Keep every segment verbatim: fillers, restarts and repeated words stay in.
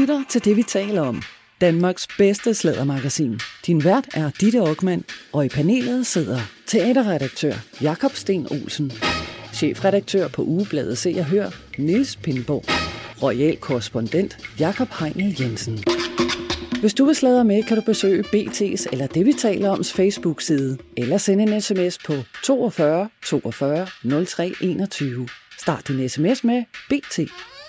lytter til Det, vi taler om. Danmarks bedste sladdermagasin. Din vært er Ditte Okman, og i panelet sidder teaterredaktør Jakob Sten Olsen, chefredaktør på ugebladet Se og Hør, Niels Pindborg, royal korrespondent Jakob Heinel Jensen. Hvis du vil sladre med, kan du besøge B T's eller Det, vi taler oms Facebook-side, eller sende en sms på toogfyrre toogfyrre nul tre enogtyve. Start din sms med B T.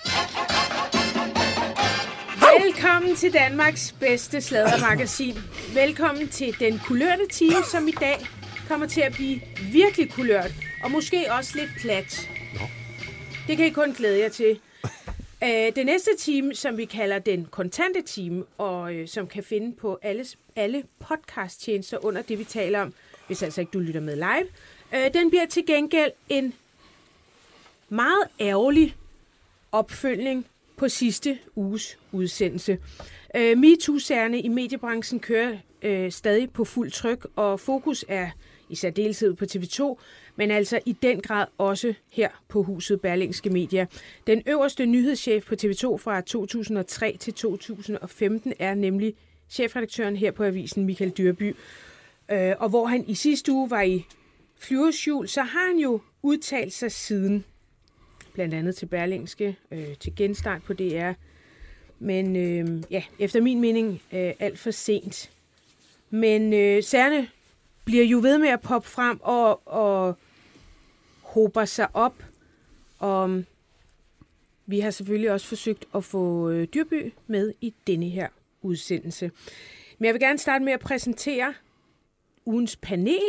Velkommen til Danmarks bedste sladdermagasin. Velkommen til den kulørte time, som i dag kommer til at blive virkelig kulørt, og måske også lidt plat. Nå. Det kan I kun glæde jer til. Det næste time, som vi kalder den kontante time, og øh, som kan finde på alle, alle podcast-tjenester under Det, vi taler om, hvis altså ikke du lytter med live, øh, den bliver til gengæld en meget ærgerlig opfølgning på sidste uges udsendelse. Øh, MeToo-sagerne i mediebranchen kører øh, stadig på fuld tryk, og fokus er i særdeleshed på T V to, men altså i den grad også her på huset Berlingske Media. Den øverste nyhedschef på T V to fra to tusind og tre til to tusind og femten er nemlig chefredaktøren her på avisen, Michael Dyrby. Øh, og hvor han i sidste uge var i flyverskjul, så har han jo udtalt sig siden, blandt andet til Berlingske, øh, til Genstart på D R. Men øh, ja, efter min mening øh, alt for sent. Men øh, sagerne bliver jo ved med at poppe frem og, og hober sig op. Og vi har selvfølgelig også forsøgt at få øh, Dyrby med i denne her udsendelse. Men jeg vil gerne starte med at præsentere ugens panel,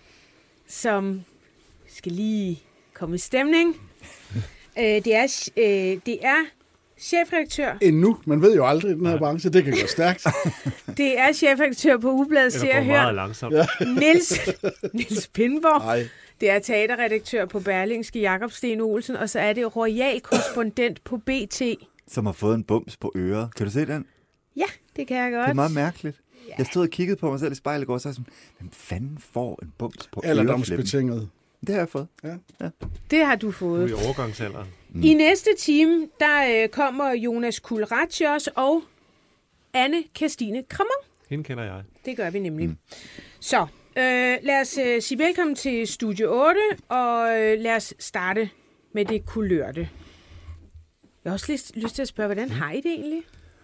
som skal lige komme i stemning. øh, det, er, øh, det er chefredaktør. Endnu. Man ved jo aldrig i den her branche. Det kan gå stærkt. Det er chefredaktør på ugebladet Se og Hør, Niels, Niels Pindborg. Nej. Det er teaterredaktør på Berlingske, Jakob Sten Olsen, og så er det royal korrespondent på B T. Som har fået en bums på øret. Kan du se den? Ja, det kan jeg godt. Det er meget mærkeligt. Ja. Jeg stod og kiggede på mig selv i spejlet i går, og så sådan, hvem fanden får en bums på øreflippen? Alderdomsbetinget. Det har jeg fået. Ja. Ja. Det har du fået. Du er i overgangsalderen. Mm. I næste time, der øh, kommer Jonas Kulratjos og Anne Kirstine Krammer. Hende kender jeg. Det gør vi nemlig. Mm. Så, øh, lad os øh, sige velkommen til Studio otte, og øh, lad os starte med det kulørte. Jeg har også lyst, lyst til at spørge, hvordan har I det egentlig?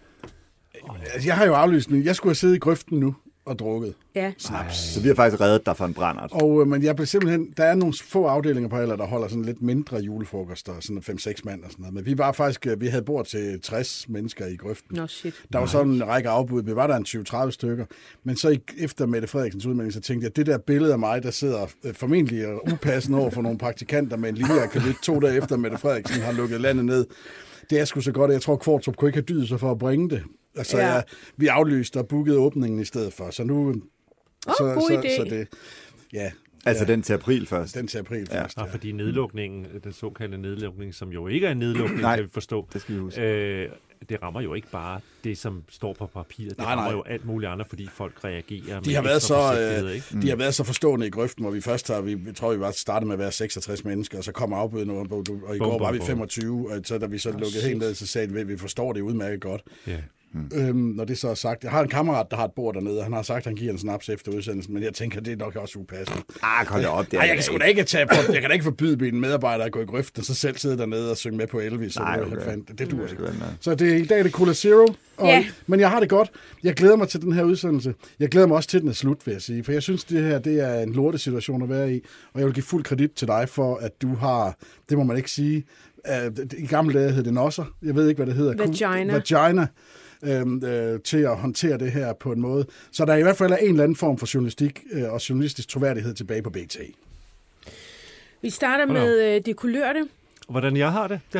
Jeg har jo aflyst nu. Jeg skulle have siddet i grøften nu og drukket ja. snaps. Så vi har faktisk reddet dig fra en brændert. Og, øh, men jeg blev simpelthen, der er nogle få afdelinger på Aller, der holder sådan lidt mindre julefrokoster, sådan fem seks mand og sådan noget. Men vi var faktisk, vi havde bord til tres mennesker i grøften. No shit. Der var sådan en række afbud, vi var der en tyve tredive stykker. Men så efter Mette Frederiksens udmelding, så tænkte jeg, at det der billede af mig, der sidder øh, formentlig upassende over for nogle praktikanter med en lille akademik to dage efter Mette Frederiksen har lukket landet ned. Det er sgu så godt, at jeg tror, Kvartrup kunne ikke have dydet sig for at bringe det. Altså, ja. jeg, vi aflyste og bookede åbningen i stedet for, så nu... Oh, så, god så, idé. så det, ja, altså ja, den til april først? Den til april ja. først, ja. Og fordi nedlukningen, den såkaldte nedlukning, som jo ikke er en nedlukning, nej, kan vi forstå, det skal vi huske. Øh, det rammer jo ikke bare det, som står på papiret. Det nej, rammer nej. jo alt muligt andet, fordi folk reagerer de med har været så, øh, ikke? De har været så forstående i grøften, hvor vi først har, vi, vi tror, vi var startet med at være seksogtres mennesker, og så kom afbuddet, og, og i bum, går bum, var vi femogtyve, og så da vi så oh, lukkede helt ned, så sagde vi, at vi forstår det udmærket godt. Yeah. Hmm. Øhm, når det så er sagt. Jeg har en kammerat, der har et bord dernede, og han har sagt, at han giver en snaps efter udsendelsen, men jeg tænker, det er nok også upassende. Ah, hold da op. Det Ej, jeg kan sgu da ikke tage på, jeg kan da ikke forbyde mine medarbejdere at gå i grøften, og så selv sidde dernede og synge med på Elvis. Nej, okay. okay. Det, det duer ikke. Ja. Så det, i dag er det Cola Zero, og, yeah. men jeg har det godt. Jeg glæder mig til den her udsendelse. Jeg glæder mig også til, den er slut, vil jeg sige, for jeg synes, det her det er en lortesituation at være i, og jeg vil give fuld kredit til dig for, at du har, det må man ikke sige, i gamle dage hed det nosser. Jeg ved ikke, hvad det hedder. Vagina. Vagina. Øhm, øh, til at håndtere det her på en måde. Så der i hvert fald er en eller anden form for journalistik øh, og journalistisk troværdighed tilbage på B T. Vi starter med øh, det kulørte. Hvordan jeg har det? det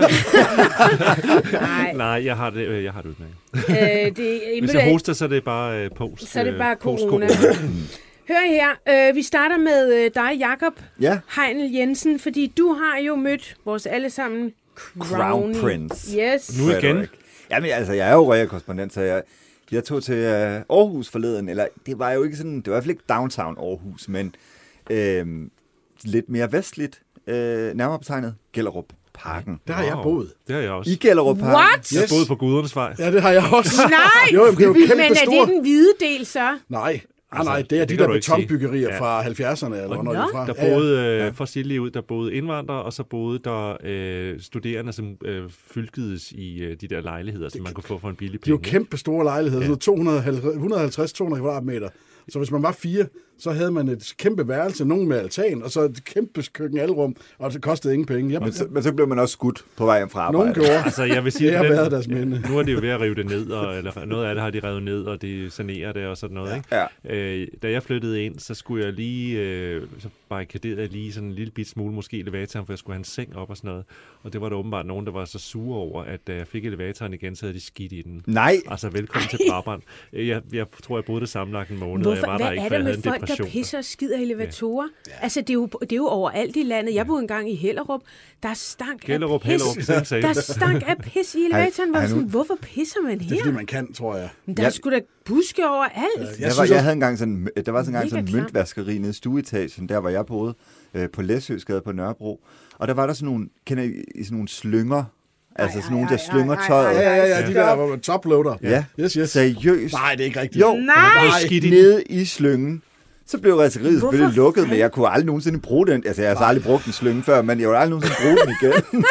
Nej. Nej, jeg har det, jeg har det udmærket. Øh, det, Hvis jeg hoster, så er det bare øh, post. Så er det bare corona. Hør her, øh, vi starter med øh, dig, Jakob ja. Heinel Jensen, fordi du har jo mødt vores allesammen Crown, Crown Prince. Yes. Nu igen. Jamen, altså, jeg er jo royal korrespondent, så jeg, jeg tog til uh, Aarhus forleden, eller det var jo ikke sådan, det var i hvert fald ikke downtown Aarhus, men øh, lidt mere vestligt, øh, nærmere betegnet Gellerup. Parken. Der har jeg boet. Det har jeg også. I Gellerup Parken. What? Jeg boede på Gudernes Vej. Ja, det har jeg også. Nej! Jo, det er jo kæmpe Men er store. det den hvide del så? Nej. Nej, Altså, nej, det er det de kan der du ikke betonbyggerier sige. fra halvfjerdserne, eller hvornår de er fra. Der Ja, ja. boede, øh, for at sige det lige ud, der boede indvandrere, og så boede der øh, studerende, som øh, fylkedes i øh, de der lejligheder, som man kunne få for en billig De er jo penge. kæmpe store lejligheder, Ja. sådan to hundrede og halvtreds til to hundrede kvadratmeter. Så hvis man var fire, så havde man et kæmpe værelse, nogen med altan, og så et kæmpe køkken-alrum, og det kostede ingen penge. Jeg, Men så, men så blev man også skudt på vej hjem fra arbejde. nogen gjorde. Altså, jeg vil sige, Det har den- været deres minde. Nu er de jo ved at rive det ned, og, eller noget af det har de revet ned, og de sanerer det og sådan noget. Ikke? Ja. Øh, da jeg flyttede ind, så skulle jeg lige, øh, så barrikaderede jeg lige sådan en lille bit smule, måske elevatoren, for jeg skulle have en seng op og sådan noget. Og det var der åbenbart nogen, der var så sure over, at da jeg fik elevatoren igen, så havde de skidt i den. Nej. Altså, velkommen til Brabrand. Jeg, jeg tror, jeg boede det sammenlagt en måned, og Hvorfor? jeg var Hvad der ikke, er for der jeg havde med en folk, der depression. pisser og skider i elevatorer? Ja. Altså, det er, jo, det er jo overalt i landet. Jeg boede engang i Hellerup. Der er stank Gellerup, af pis. Hellerup, same, same. Der er stank af pis i elevatoren. Hvor Ej, sådan, nu- hvorfor pisser man Det er her? fordi, man kan, tror jeg. Men der Ja. er sgu da buske overalt. Jeg Jeg, var, synes jeg også- havde engang sådan, der var sådan en gang sådan en Mega klam. møntvaskeri nede i stueetagen, der hvor jeg boede, øh, på Læsøsgade på Nørrebro. Og der var der sådan nogle, kender I sådan nogle slynger? Altså Ej, sådan nogle, ej, der ej, slynger ej, ej, tøjet. Ja, ja, ja, ja, de Ja. der hvor man toploader. Ja, Yes, yes. seriøst. Nej, det er ikke rigtigt. Jo, Nej! Skidt i den. nede i slyngen. Så blev raceriet Hvorfor selvfølgelig lukket, men fanden? jeg kunne aldrig nogensinde bruge den. Altså, jeg har altså aldrig brugt en slynge før, men jeg ville aldrig nogensinde bruge den igen.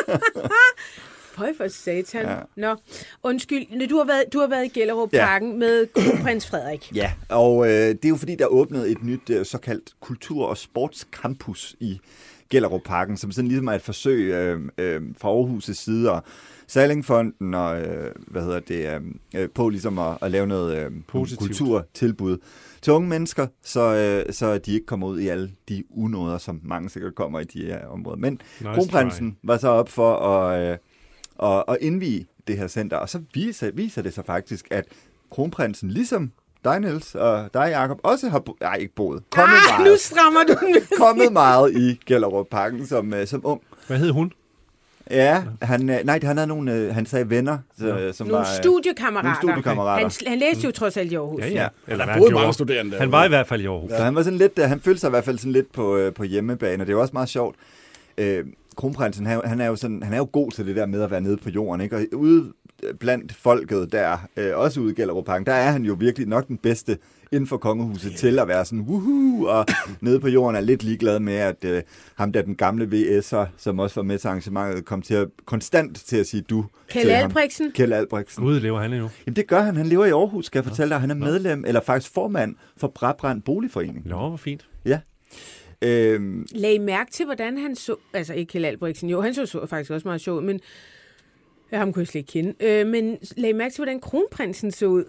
Høj for satan. Ja. Nå, undskyld. Du har været, du har været i Gellerup Ja. Parken med kronprins Frederik. Ja, og øh, det er jo fordi, der åbnede et nyt øh, såkaldt kultur- og sportscampus i Gellerup Parken, som sådan ligesom er et forsøg øh, øh, fra Aarhus' side, og Sallingfonden og, øh, hvad hedder det, øh, på ligesom at, at lave noget øh, Positivt. kulturtilbud til unge mennesker, så, øh, så de ikke kommer ud i alle de unåder, som mange sikkert kommer i de her områder. Men Nice kronprinsen var så op for at, øh, at, at indvie det her center, og så viser, viser det sig faktisk, at kronprinsen, ligesom dig, Niels, og dig, Jacob, også har bo- nej, ikke boet. Kommet, Ah, nu meget, strammer du den. kommet meget i Gellerup Parken som, øh, som ung. Hvad hed hun? Ja, han, øh, nej, han havde nogle, øh, han sagde venner, så, som Nogle var... øh, studiekammerater. Nogle studiekammerater. Han, han læste jo trods alt i Aarhus. Ja, Ja. ja. Eller hvad Både han mange gjorde. studerende der. Han var i hvert fald i Aarhus. Så han var sådan lidt, øh, han følte sig i hvert fald sådan lidt på, øh, på hjemmebane, og det er jo også meget sjovt. Øh, kronprinsen, han, han, er jo sådan, han er jo god til det der med at være nede på jorden, ikke? Og ude blandt folket der, øh, også ude i Gellerup Parken, der er han jo virkelig nok den bedste inden for kongehuset yeah. til at være sådan, woohoo, og nede på jorden er lidt ligeglad med, at øh, ham der den gamle V S'er, som også var med til arrangementet, kom til at, konstant til at sige du. Kjeld til ham. Albrechtsen. Kjeld Albrechtsen. Gud, lever han endnu. Jamen det gør han. Han lever i Aarhus, skal jeg fortælle dig. Han er medlem, eller faktisk formand for Brabrand Boligforening. Nå, hvor fint. Ja. Øhm, Lag mærke til, hvordan han så... Altså ikke Kjeld Albrechtsen. Jo, han så, så faktisk også meget sjov ud, men... Ja, ham kunne jeg slet ikke kende. Øh, men lag mærke til, hvordan kronprinsen så ud.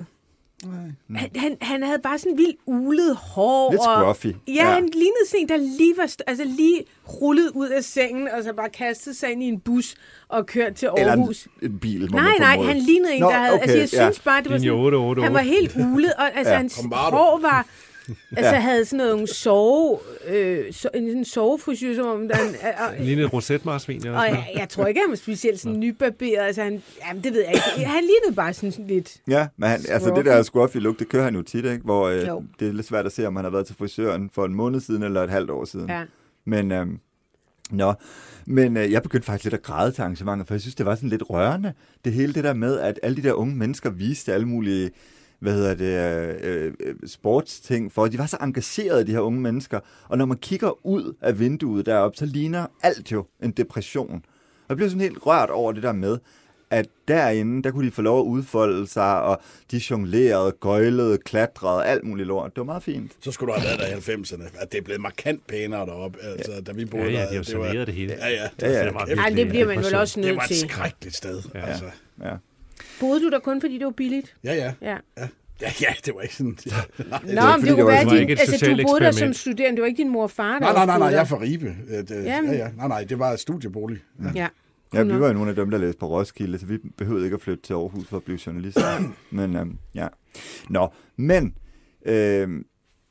Nej. Han, han, han havde bare sådan vildt ulet hår. Lidt og- scruffy. Ja, Ja. han lignede sådan en, der lige var st- altså lige rullet ud af sengen, og så bare kastet sig ind i en bus og kørt til eller Aarhus. en, en bil, må Nej, man nej, formode. han lignede en, Nå, der havde... okay, altså, jeg ja. synes bare, det var Linje sådan... otte otte otte. Han var helt ulet, og altså, Ja, hans Bombardo. hår var... Altså, Ja. havde sådan noget sove... Øh, so, en sådan sovefrisyr, som om... Der, og, En lille rosetmarsvin. og jeg, jeg tror ikke, han var specielt sådan nybarberet. Altså, han, jamen, det ved jeg ikke. Han lignede bare sådan, sådan lidt... Ja, men han, altså det der scruffy look, det kører han jo tit, ikke? Hvor øh, Jo. det er lidt svært at se, om han har været til frisøren for en måned siden eller et halvt år siden. Ja. Men, øhm, nå. Men øh, jeg begyndte faktisk lidt at græde til arrangementet, for jeg synes, det var sådan lidt rørende. Det hele det der med, at alle de der unge mennesker viste alle mulige hvad hedder det, øh, øh, sportsting for. De var så engagerede, de her unge mennesker. Og når man kigger ud af vinduet deroppe, så ligner alt jo en depression. Og jeg blev sådan helt rørt over det der med, at derinde, der kunne de få lov at udfolde sig, og de jonglerede, gøjlede, klatrede, alt muligt lort. Det var meget fint. Så skulle du have været der i halvfemserne. At det er blevet markant pænere deroppe, altså, da vi boede Ja, ja, der. de har jo det var- saneret det hele. Ja, ja. Ja, ja. Det var Ej, Ej, det virkelig bliver man vel depression. også Det nødt var et til. skrækkeligt sted. Ja. Altså. Ja. Boede du der kun, fordi det var billigt? Ja, ja. Ja. Ja, ja, ja, det var ikke sådan... Ja. Nå, var men fordi, det det kunne var- være, det var din, ikke et altså, du socialt boede der som eksperiment. studerende. Det var ikke din mor og far, der Nej, nej, nej, nej, boede jeg er der. fra Ribe. Det, ja, Jamen. ja. Nej, nej, det var et studiebolig. Ja. Ja. Ja, vi var jo nogle af dem, der læste på Roskilde, så vi behøvede ikke at flytte til Aarhus for at blive journalister. men øhm, ja. Nå, men øhm,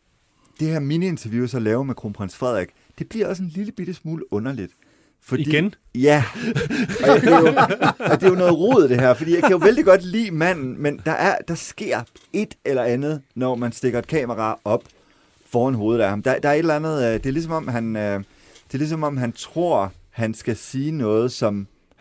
det her mini-interview, så laver med kronprins Frederik, det bliver også en lille bitte smule underligt. Fordi, Igen? Ja, og, jeg, det er jo, og det er jo noget rod det her, fordi jeg kan jo vældig godt lide manden, men der, er, der sker et eller andet, når man stikker et kamera op foran hovedet af ham. Der, der er et eller andet, øh, det er ligesom om han, øh, det er ligesom om han tror, han skal sige noget, som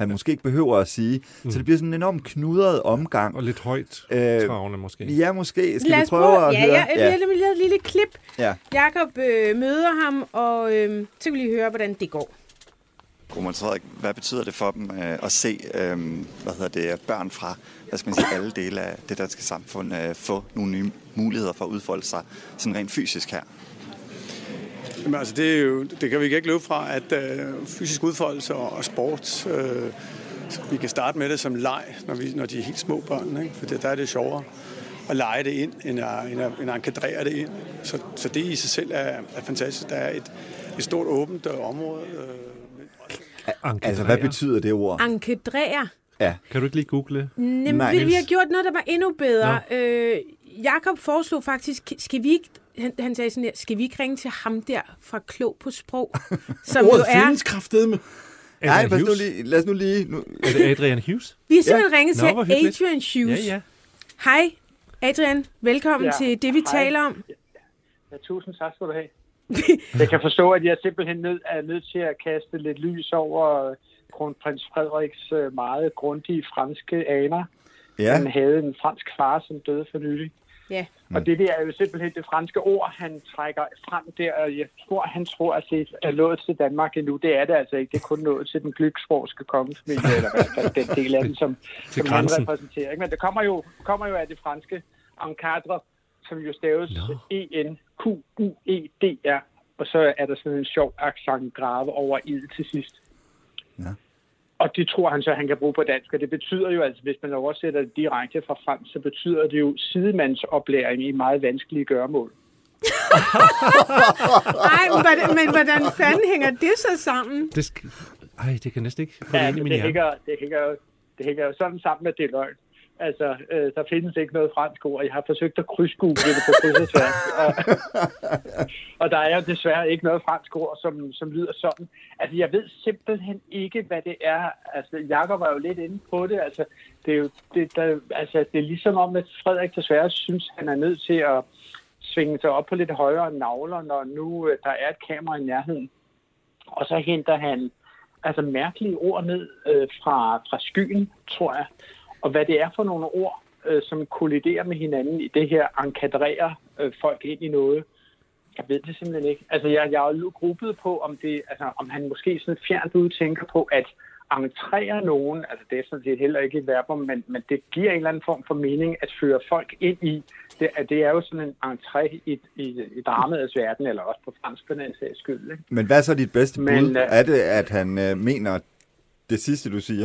han måske ikke behøver at sige. Mm. Så det bliver sådan en enormt knudret omgang. Og lidt højt øh, travende måske. Ja, måske. Skal Lad vi os prøve prøve, at ja, høre? ja, ja. Jeg vil lave et lille klip. Ja. Jakob øh, møder ham, og øh, så kan vi lige høre, hvordan det går. Godmorgen, Frederik. Hvad betyder det for dem øh, at se øh, hvad hedder det, børn fra hvad skal man sige, alle dele af det danske samfund øh, få nogle nye muligheder for at udfolde sig sådan rent fysisk her? Jamen, altså, det, er jo, det kan vi ikke løbe fra, at øh, fysisk udfoldelse og, og sport, øh, vi kan starte med det som leg, når, vi, når de er helt små børn, ikke? For det, der er det sjovere at lege det ind, end at, end at, end at enkadrere det ind. Så, så det i sig selv er, er fantastisk. Der er et, et stort åbent område. Øh, altså, hvad betyder det ord? Enkedrere. Ja. Kan du ikke lige google? Nem, Nej, vi, vi har gjort noget, der var endnu bedre. Øh, Jakob foreslog faktisk, skal vi ikke, han, han sagde sådan der, skal vi ikke ringe til ham der fra Klog på Sprog, som Ordet jo er... findes kraftedeme. Nej, lad os nu lige... Lad os nu lige nu. Er det Adrian Hughes? Vi har simpelthen ja. ringet til Nå, Adrian Hughes. Ja, ja. Hej, Adrian. Velkommen ja. til det, vi Hej. taler om. Ja, tusind tak skal du have. Jeg kan forstå, at jeg simpelthen nød, er nødt til at kaste lidt lys over kronprins Frederiks meget grundige franske aner. Ja. Han havde en fransk far, som døde for nylig. Ja. Mm. Og det der er jo simpelthen det franske ord, han trækker frem der, og jeg tror, han tror, at det er nået til Danmark endnu. Det er det altså ikke. Det er kun nået til den glücksborgske kongefamilie, eller i hvert fald den del af den, som, som han repræsenterer. Ikke? Men det kommer jo, kommer jo af det franske encadre, som jo staves no. E N Q U E D R, og så er der sådan en sjov accent grave over i'et til sidst. Ja. Og det tror han så, han kan bruge på dansk, og det betyder jo, altså hvis man oversætter det direkte fra fransk, så betyder det jo sidemandsoplæring i meget vanskelige gøremål. Ej, men, men hvordan fanden hænger det så sammen? Det sk- Ej, det kan næsten ikke få ja, det ind i min hjerne. Hænger, det, hænger jo, det hænger jo sådan sammen med det løgn. Altså, øh, der findes ikke noget fransk ord. Jeg har forsøgt at krydsgoogle det på kryds og tværs. Og, og der er jo desværre ikke noget fransk ord, som, som lyder sådan. Altså, jeg ved simpelthen ikke, hvad det er. Altså, Jakob var jo lidt inde på det. Altså, det er jo det, der, altså, det er ligesom om, at Frederik desværre synes, han er nødt til at svinge sig op på lidt højere navler, når nu øh, der er et kamera i nærheden. Og så henter han altså mærkelige ord ned øh, fra, fra skyen, tror jeg. Og hvad det er for nogle ord, øh, som kolliderer med hinanden i det her, enkadrerer øh, folk ind i noget. Jeg ved det simpelthen ikke. Altså, jeg, jeg har jo gruppet på, om, det, altså, om han måske sådan fjernt ud tænker på, at entrere nogen, altså det er sådan set heller ikke et verbum, men, men det giver en eller anden form for mening at føre folk ind i. Det, det er jo sådan en entré i, i, i dramaets verden, eller også på fransk for den sags skyld. Ikke? Men hvad er så dit bedste men, bud? Er det, at han øh, mener det sidste, du siger?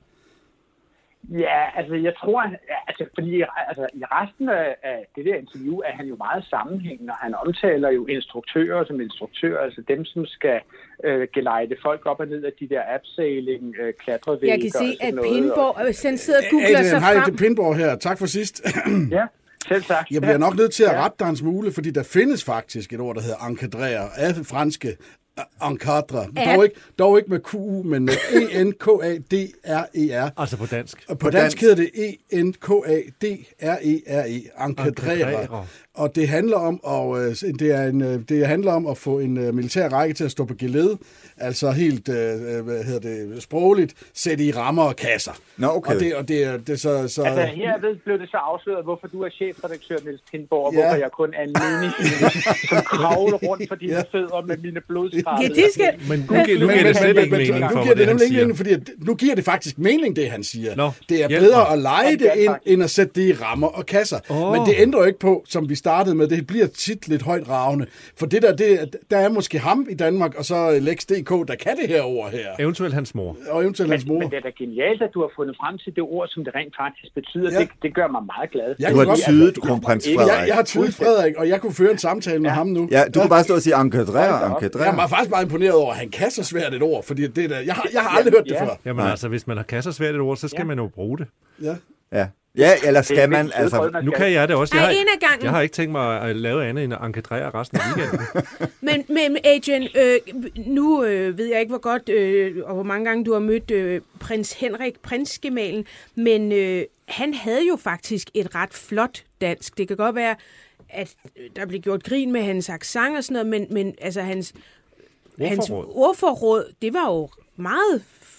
Ja, altså jeg tror, altså, fordi altså, i resten af, af det der interview er han jo meget sammenhængende, og han omtaler jo instruktører som instruktører, altså dem, som skal øh, gelejde folk op og ned af de der abseiling, øh, klatrevægge. Jeg kan se, at Pindborg, og... sen sidder og googler Adrian, sig hej, frem. det er Pindborg her. Tak for sidst. Ja, selv tak. Jeg bliver nok nødt til at rette dig en smule, fordi der findes faktisk et ord, der hedder encadrere, af franske encadre. Dog ikke, dog ikke med Q U, men med E N K A D R E R. Altså på dansk. Og på, på dansk, dansk hedder det E N K A D R E R E. Encadrere. Og det handler om at det er en det handler om at få en militær række til at stå på geled, altså helt hvad hedder det sprogligt sætte i rammer og kasser. Nå, okay. Og det og det er det så så altså her blev det så afsløret, hvorfor du er chefredaktør, Niels Pindborg, og ja. hvorfor jeg kun er en menig som kravler rundt på dine ja. fødder med mine blodstræder. Ja, det skal... Men nu giver, nu giver det slet ikke mening for, nu giver det nemlig ikke mening, fordi nu giver det faktisk mening, det han siger. Nå, det er bedre at lege det ind, end at sætte det i rammer og kasser. Oh. Men det ændrer jo ikke på, som vi startede med, det bliver tit lidt højt ravne. For det der, det, der er måske ham i Danmark, og så Lex punktum d k, der kan det her ord her. Eventuelt hans mor. Og eventuelt men, hans mor. Men det er da genialt, at du har fundet frem til det ord, som det rent faktisk betyder. Ja. Det, det gør mig meget glad. Jeg du har tydet kronprins Frederik. Jeg, jeg har tydet Frederik, og jeg kunne føre en samtale med ja. ham nu. Ja, du ja. kan bare stå og sige encadrere, encadrere. Jeg er faktisk meget imponeret over, at han kan så svært et ord, fordi det der, jeg har, jeg har aldrig hørt det ja. før. Jamen altså, hvis man har kasser svært et ord, så skal ja. man jo bruge det. Ja. Ja. Ja, eller skal man, altså... Nu kan jeg det også. Jeg Ej, har, jeg har ikke tænkt mig at lave andet end at enkadrere resten af weekenden. men, men Adrian, øh, nu øh, ved jeg ikke, hvor godt øh, og hvor mange gange du har mødt øh, prins Henrik, prinsgemalen, men øh, han havde jo faktisk et ret flot dansk. Det kan godt være, at der blev gjort grin med hans accent og sådan noget, men, men altså hans, hans ordforråd, det var jo meget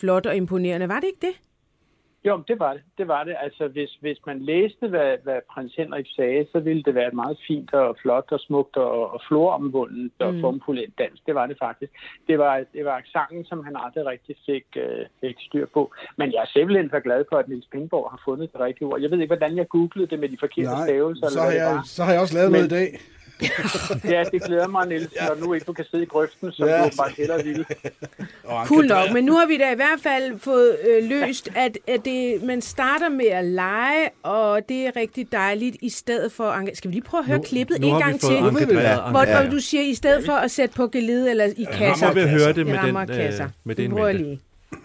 flot og imponerende. Var det ikke det? Jo, det var det. Det var det. Altså, hvis, hvis man læste, hvad, hvad prins Henrik sagde, så ville det være et meget fint og flot og smukt og, og floromvundet og mm. formfuldendt dans. Det var det faktisk. Det var, det var sangen, som han aldrig rigtig fik, øh, fik styr på. Men jeg er simpelthen så glad for, at Niels Pingborg har fundet det rigtige ord. Jeg ved ikke, hvordan jeg googlede det med de forkerte Nej, stavelser. Så, har jeg, så har jeg også lavet Men... noget i dag. Ja, det glæder mig, Niels, når nu ikke du kan sidde i grøften, som ja. du bare hellere ville. Cool nok, men nu har vi da i hvert fald fået øh, løst, at, at det, man starter med at lege, og det er rigtig dejligt, i stedet for... Skal vi lige prøve at høre nu, klippet nu en gang til? Hvor ja. du siger, i stedet for at sætte på gelede eller i kasser. Ja, vi høre det med den, øh, med den mente.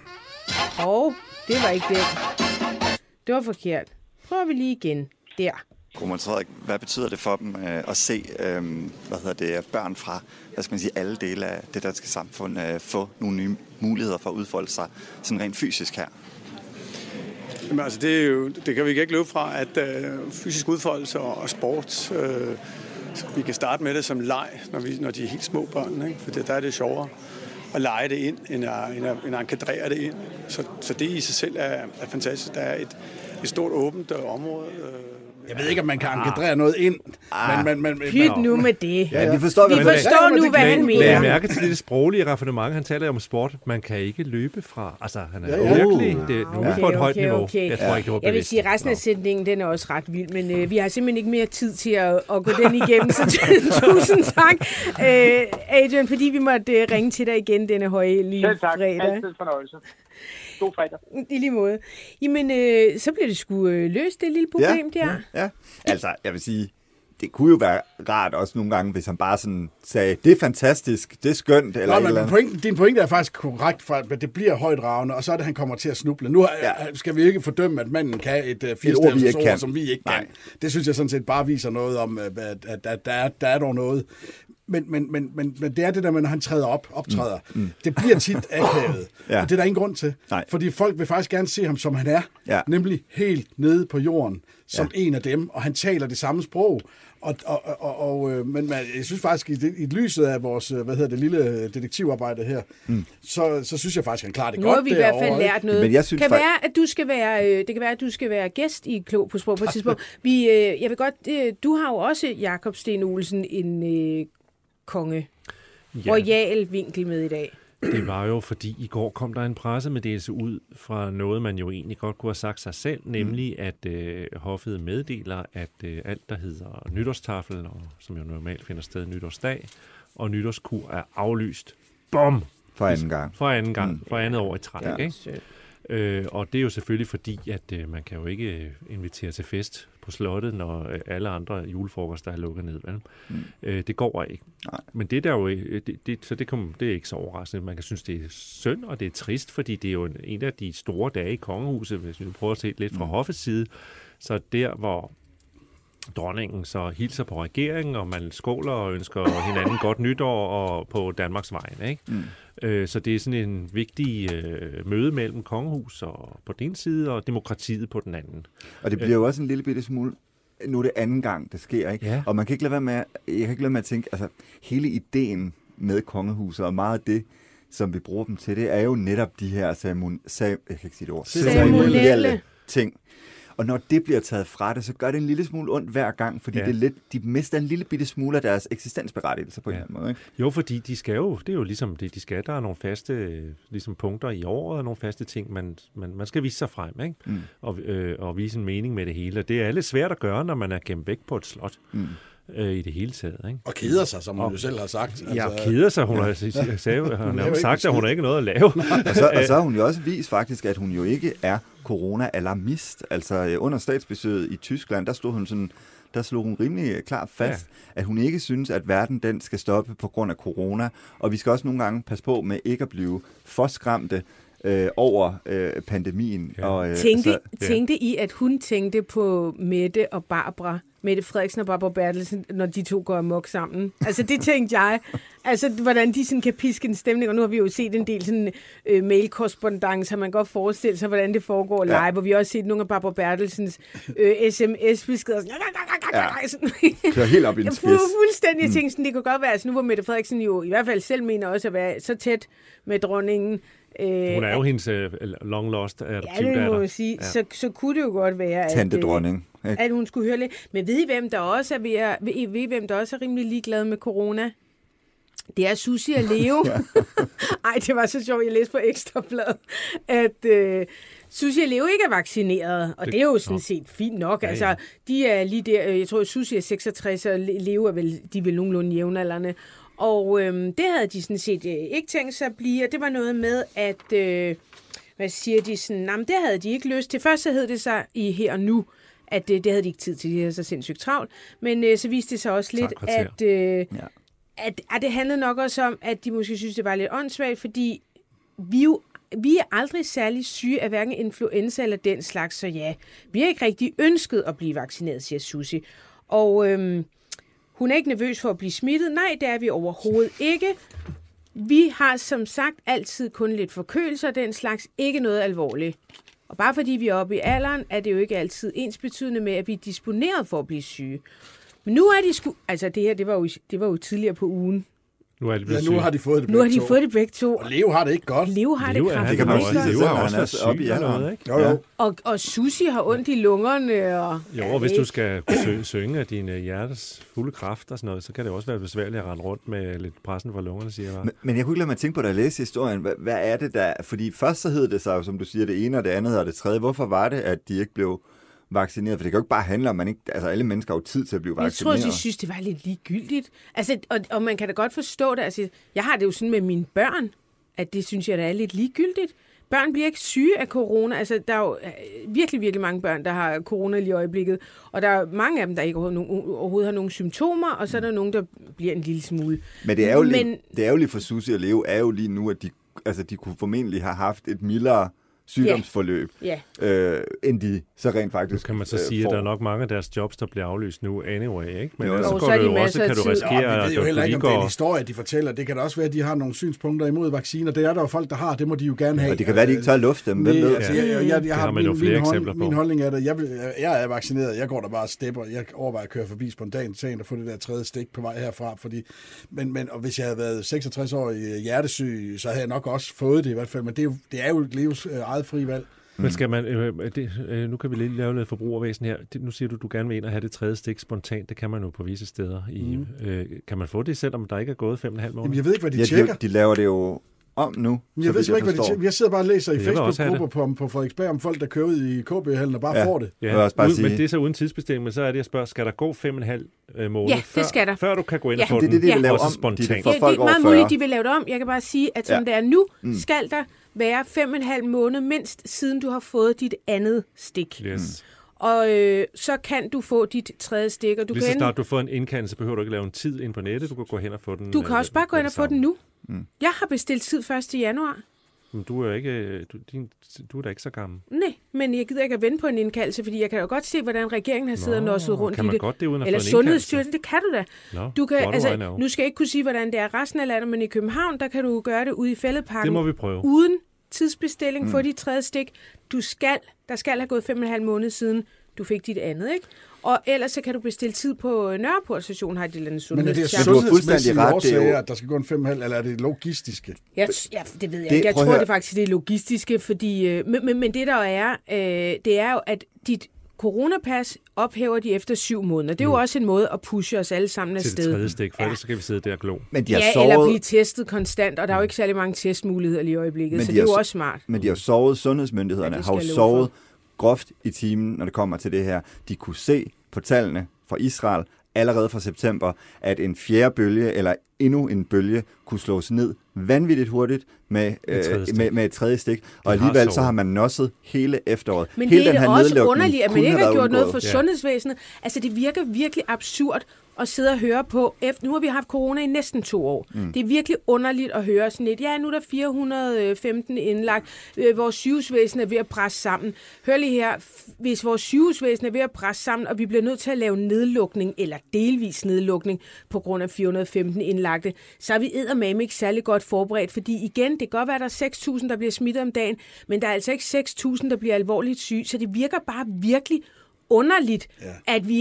Og det var ikke det. Det var forkert. Prøver vi lige igen. Der. Kronprins Frederik, hvad betyder det for dem øh, at se øh, hvad hedder det, børn fra hvad skal man sige, alle dele af det danske samfund øh, få nogle nye muligheder for at udfolde sig sådan rent fysisk her? Jamen, altså, det, er jo, det kan vi ikke løbe fra, at øh, fysisk udfoldelse og, og sport, øh, vi kan starte med det som leg, når, vi, når de er helt små børn, ikke? For det, der er det sjovere at lege det ind, end at, end at, end at enkadrere det ind. Så, så det i sig selv er, er fantastisk. Der er et, et stort åbent område. Øh, Jeg ved ikke, om man kan enkadrere noget ind. Ah. Men, men, men, Pyt nu med det. Ja, vi forstår, vi hvad forstår nu, hvad han mener. Læg mærke til det sproglige raffinement. Han taler om sport. Man kan ikke løbe fra. Altså, han er ja, ja. virkelig det, nu okay, på et højt okay, niveau. Okay. Jeg tror ikke, det var Jeg vil sige, at resten af sætningen, den er også ret vild, men øh, vi har simpelthen ikke mere tid til at, at gå den igennem, så tusind tak, øh, Adrian, fordi vi måtte øh, ringe til dig igen denne højlige fredag. Selv tak, altid fornøjelse. God fredag. I lige måde. Jamen, øh, så bliver det sgu øh, løst, det lille problem ja, der. Ja, ja. Altså, jeg vil sige, det kunne jo være rart også nogle gange, hvis han bare sådan sagde, det er fantastisk, det er skønt, eller Nå, et eller men pointen, din pointe er faktisk korrekt, for at det bliver højdragende, og så er det, han kommer til at snuble. Nu ja. skal vi ikke fordømme, at manden kan et uh, firestemmels ord, ord, som vi ikke Nej. kan. Det synes jeg sådan set bare viser noget om, at, at, at, at der, er, der er dog noget. Men, men, men, men, men det er det der, når han træder op, optræder. Mm. Mm. Det bliver tit akavet, ja. og det er der ingen grund til. Nej. Fordi folk vil faktisk gerne se ham, som han er. Ja. Nemlig helt nede på jorden, som ja. en af dem, og han taler det samme sprog. Og, og, og, og, øh, men jeg synes faktisk, i, det, i lyset af vores hvad hedder det, lille detektivarbejde her, mm. så, så synes jeg faktisk, at han klarer det nu godt. Nu har vi i hvert fald lært noget. Men jeg synes, kan være, at du skal være, øh, det kan være, at du skal være gæst i Klog på Sprog på et tidspunkt. Vi, øh, jeg vil godt, øh, du har jo også, Jakob Sten Olsen, en øh, konge, ja. royal vinkel med i dag. Det var jo, fordi i går kom der en pressemeddelelse ud fra noget, man jo egentlig godt kunne have sagt sig selv, nemlig mm. at øh, hoffet meddeler, at øh, alt, der hedder nytårstafel, og, som jo normalt finder sted nytårsdag, og nytårskur er aflyst. Bum! For anden gang. For anden gang. Mm. For andet år i træk, ja. ikke? Øh, og det er jo selvfølgelig fordi, at øh, man kan jo ikke øh, invitere til fest på slottet, når øh, alle andre julefrokoster er lukket ned. Vel? Mm. Øh, det går ikke. Nej. Men det der jo, det, det, så det, kom, det er ikke så overraskende. Man kan synes, det er synd, og det er trist, fordi det er jo en, en af de store dage i kongehuset, hvis vi prøver at se lidt fra mm. hoffets side. Så der, hvor dronningen så hilser på regeringen, og man skåler og ønsker hinanden godt nytår og på Danmarks vegne, ikke? Mm. Så det er sådan en vigtig øh, møde mellem kongehus og på den side, og demokratiet på den anden. Og det bliver jo også en lille bitte smule, nu er det anden gang, det sker, ikke? Ja. Og man kan ikke lade være med, jeg kan ikke lade være med at tænke, altså hele ideen med kongehuset, og meget af det, som vi bruger dem til, det er jo netop de her ceremon- sam- jeg kan ikke sige det ord, ceremonielle ting. Og når det bliver taget fra det, så gør det en lille smule ondt hver gang, fordi ja. det er lidt, de mister en lille bitte smule af deres eksistensberettigelse på en ja. eller anden måde. Ikke? Jo, fordi de skal jo, det er jo ligesom det, de skal. Der er nogle faste ligesom punkter i året, og nogle faste ting, man, man, man skal vise sig frem, ikke? Mm. Og, øh, og vise en mening med det hele. Og det er lidt svært at gøre, når man er gemt væk på et slot. Mm. I det hele taget. Ikke? Og keder sig, som hun og, jo selv har sagt. Ja, altså, keder sig. Hun har, sagde, hun har sagt, at hun har ikke noget at lave. og, så, og så har hun jo også vist faktisk, at hun jo ikke er corona-alarmist. Altså under statsbesøget i Tyskland, der stod hun sådan, der slog hun rimelig klart fast, ja. at hun ikke synes, at verden den skal stoppe på grund af corona. Og vi skal også nogle gange passe på med ikke at blive for skræmte øh, over øh, pandemien. Ja. Og, øh, tænkte, så, ja. tænkte I, at hun tænkte på Mette og Barbara, Mette Frederiksen og Barbara Bertelsen, når de to går amok sammen? Altså, det tænkte jeg. Altså, hvordan de sådan kan piske en stemning, og nu har vi jo set en del sådan øh, mail-korrespondance, så man godt forestille sig, hvordan det foregår live, ja. og vi har også set nogle af Barbara Bertelsens øh, sms-beskeder. Ja. Kører helt op i en spids. Fuldstændig. Jeg tænkte sådan, det kunne godt være, altså nu hvor Mette Frederiksen jo i hvert fald selv mener også at være så tæt med dronningen, Øh, Hun er jo hendes uh, long lost adoptivdatter. Ja, det må jeg sige. Ja. Så, så kunne det jo godt være, at, Tante dronning. at hun skulle høre lidt. Men ved I, hvem der også er, ved, ved, ved, hvem der også er rimelig ligeglad med corona? Det er Susie og Leo. Ej, det var så sjovt, jeg læste på Ekstrabladet, at øh, Susie og Leo ikke er vaccineret, og det, det er jo sådan no. set fint nok. Ja, ja. Altså, de er lige der, jeg tror, Susie er seksogtres, og Leo er vel, de er vel nogenlunde jævnaldrende. Og øh, det havde de sådan set øh, ikke tænkt sig at blive, og det var noget med, at, øh, hvad siger de, sådan, nah, det havde de ikke lyst til. Først så hed det sig i her og nu, at det, det havde de ikke tid til, de havde så sindssygt travlt. Men øh, så viste det sig også lidt, at... Øh, ja. At, at det handlede nok også om, at de måske synes, det var lidt åndssvagt, fordi vi, jo, vi er aldrig særlig syge af hverken influenza eller den slags, så ja, vi har ikke rigtig ønsket at blive vaccineret, siger Susie. Og øhm, hun er ikke nervøs for at blive smittet. Nej, det er vi overhovedet ikke. Vi har som sagt altid kun lidt forkølelse og den slags, ikke noget alvorligt. Og bare fordi vi er oppe i alderen, er det jo ikke altid ensbetydende med, at vi er disponeret for at blive syge. Men nu er de sku... Altså, det her, det var jo, det var jo tidligere på ugen. Nu, er de ja, nu har de fået det begge Nu har de to. fået det begge to. Og Leo har det ikke godt. Leo har Leo det kraftigt. Det kan man også sige. Leo har også været syg op i alderen, ikke? Jo, jo. Og, og Susie har ondt i lungerne. Og, jo, og hvis du skal sø- synge af dine hjertes fulde kraft og sådan noget, så kan det også være besværligt at rende rundt med lidt pressen fra lungerne, siger jeg. Men, men jeg kunne ikke lade mig tænke på, da jeg læste historien. Hvad, hvad er det der? Fordi først så hed det sig, som du siger, det ene og det andet og det tredje. Hvorfor var det, at de ikke blev vaccineret? For det kan jo ikke bare handle om, man ikke, altså alle mennesker har jo tid til at blive vaccineret. Jeg tror, de synes, det var lidt ligegyldigt. Altså, og, og man kan da godt forstå det. Altså, jeg har det jo sådan med mine børn, at det synes jeg, der er lidt ligegyldigt. Børn bliver ikke syge af corona. Altså, der er jo virkelig, virkelig mange børn, der har corona lige i øjeblikket. Og der er mange af dem, der ikke overhovedet har nogen symptomer, og så er der nogen, der bliver en lille smule. Men det er jo Men, lige, det er jo lige for Susie og Leo, er jo lige nu, at de, altså, de kunne formentlig have haft et mildere sygdomsforløb, yeah. øh, end de så rent faktisk nu kan man så sige, at der er nok mange af deres jobs, der bliver aflyst nu anyway, ikke? Men jo, så jo, går så det jo også, kan du tid. risikere, Nå, vi ved jo heller ikke, om det er en går... historie, de fortæller. Det kan da også være, at de har nogle synspunkter imod vacciner. Det er der jo folk, der har. Det må de jo gerne have. Og det kan være, at de ikke tør lufte dem. Hvem ved? Altså, jeg, jeg, jeg, jeg har, har man min, jo flere min, eksempler hold, på. min holdning er, at jeg, vil, jeg er vaccineret. Jeg går der bare og stepper. Jeg overvejer at køre forbi spontant sagen og få det der tredje stik på vej herfra. Fordi, men, men og hvis jeg havde været seksogtres år i hjertesyg, så havde jeg nok også fået det i hvert fald. Men det er jo, det er jo Leos øh, eget fri valg. Men skal man, øh, det, øh, nu kan vi lige lave noget forbrugervæsen her. Det, nu siger du, du gerne vil ind og have det tredje stik spontant. Det kan man jo på visse steder. I, mm. øh, kan man få det, selvom der ikke er gået fem og en halv måned? Jamen, jeg ved ikke, hvad de ja, tjekker. De, de laver det jo om nu. Jeg ved simpelthen ikke, hvad de tjekker. Jeg sidder bare og læser i Facebook-grupper på, på Frederiksberg om folk, der kører ud i K B-hallen og bare ja. får det. Ja, også bare uden, sige... men det er så uden tidsbestilling, men så er det, jeg spørger, skal der gå fem og en halv øh, måned, ja, før, det skal der. før du kan gå ind ja. og få det, det, det, den, ja. også om, spontant? De ja, det er meget muligt, de vil lave det om. Jeg kan bare sige, at som ja. det er nu, mm. skal der være fem og en halv måned mindst, siden du har fået dit andet stik. Yes. Og øh, så kan du få dit tredje stik. Og du Lige kan så snart du får en indkaldelse, behøver du ikke lave en tid ind på nettet. Du kan gå hen og få den. Du kan også bare gå hen og få den nu. Mm. Jeg har bestilt tid første januar. Men du er ikke, du, din, du er da ikke så gammel. Nej, men jeg gider ikke at vente på en indkaldelse, fordi jeg kan jo godt se, hvordan regeringen har siddet og nosset rundt kan i man det. Godt det uden at Eller få en Sundhedsstyrelsen, det kan du da. No, du kan, altså, nu skal jeg ikke kunne sige, hvordan det er resten af landet, men i København, der kan du gøre det ude i Fælledparken. Det må vi prøve. Uden tidsbestilling Mm. for dit tredje stik. Du skal, der skal have gået fem og en halv måned siden, du fik dit andet, ikke? Og ellers så kan du bestille tid på Nørreport station, har de den sundheds. Men er det Men du har fuldstændig sundhedsmæssige ret, årsager, det er jo- at der skal gå en fem og en halv, eller er det logistiske? Ja, ja, det ved jeg Det- ikke. Jeg prøv at tror høre. det faktisk, det er logistiske, fordi... Øh, men, men, men det der er, øh, det er jo, at dit coronapas ophæver de efter syv måneder. Det er jo også en måde at pushe os alle sammen Til det afsted. tredje stik, for ellers så kan vi sidde der og glo. Men de har Ja, sovet, eller blive testet konstant, og der er jo ikke særlig mange testmuligheder lige i øjeblikket, Men så de det er jo har- også smart. men de har sovet, sundhedsmyndighederne Ja, det har jo skal jeg love sovet groft i timen, når det kommer til det her. De kunne se på tallene fra Israel allerede fra september, at en fjerde bølge, eller endnu en bølge, kunne slås ned vanvittigt hurtigt med, øh, med, med et tredje stik. Og alligevel så har man nosset hele efteråret. Men hele det er den her også nedlukning underligt, at man kunne ikke have har været gjort noget for undgået. Ja. sundhedsvæsenet. Altså, det virker virkelig absurd at sidde og høre på. Efter, nu har vi haft corona i næsten to år. Mm. Det er virkelig underligt at høre sådan lidt. Ja, nu er der fire hundrede og femten indlagt. Øh, vores sygehusvæsen er ved at presse sammen. Hør lige her. Hvis vores sygehusvæsen er ved at presse sammen, og vi bliver nødt til at lave nedlukning, eller delvis nedlukning, på grund af fire hundrede og femten indlagte, så er vi eddermame ikke særlig godt forberedt. Fordi igen, det kan godt være, at der er seks tusind, der bliver smittet om dagen, men der er altså ikke seks tusind, der bliver alvorligt syge. Så det virker bare virkelig underligt, ja. at vi ikke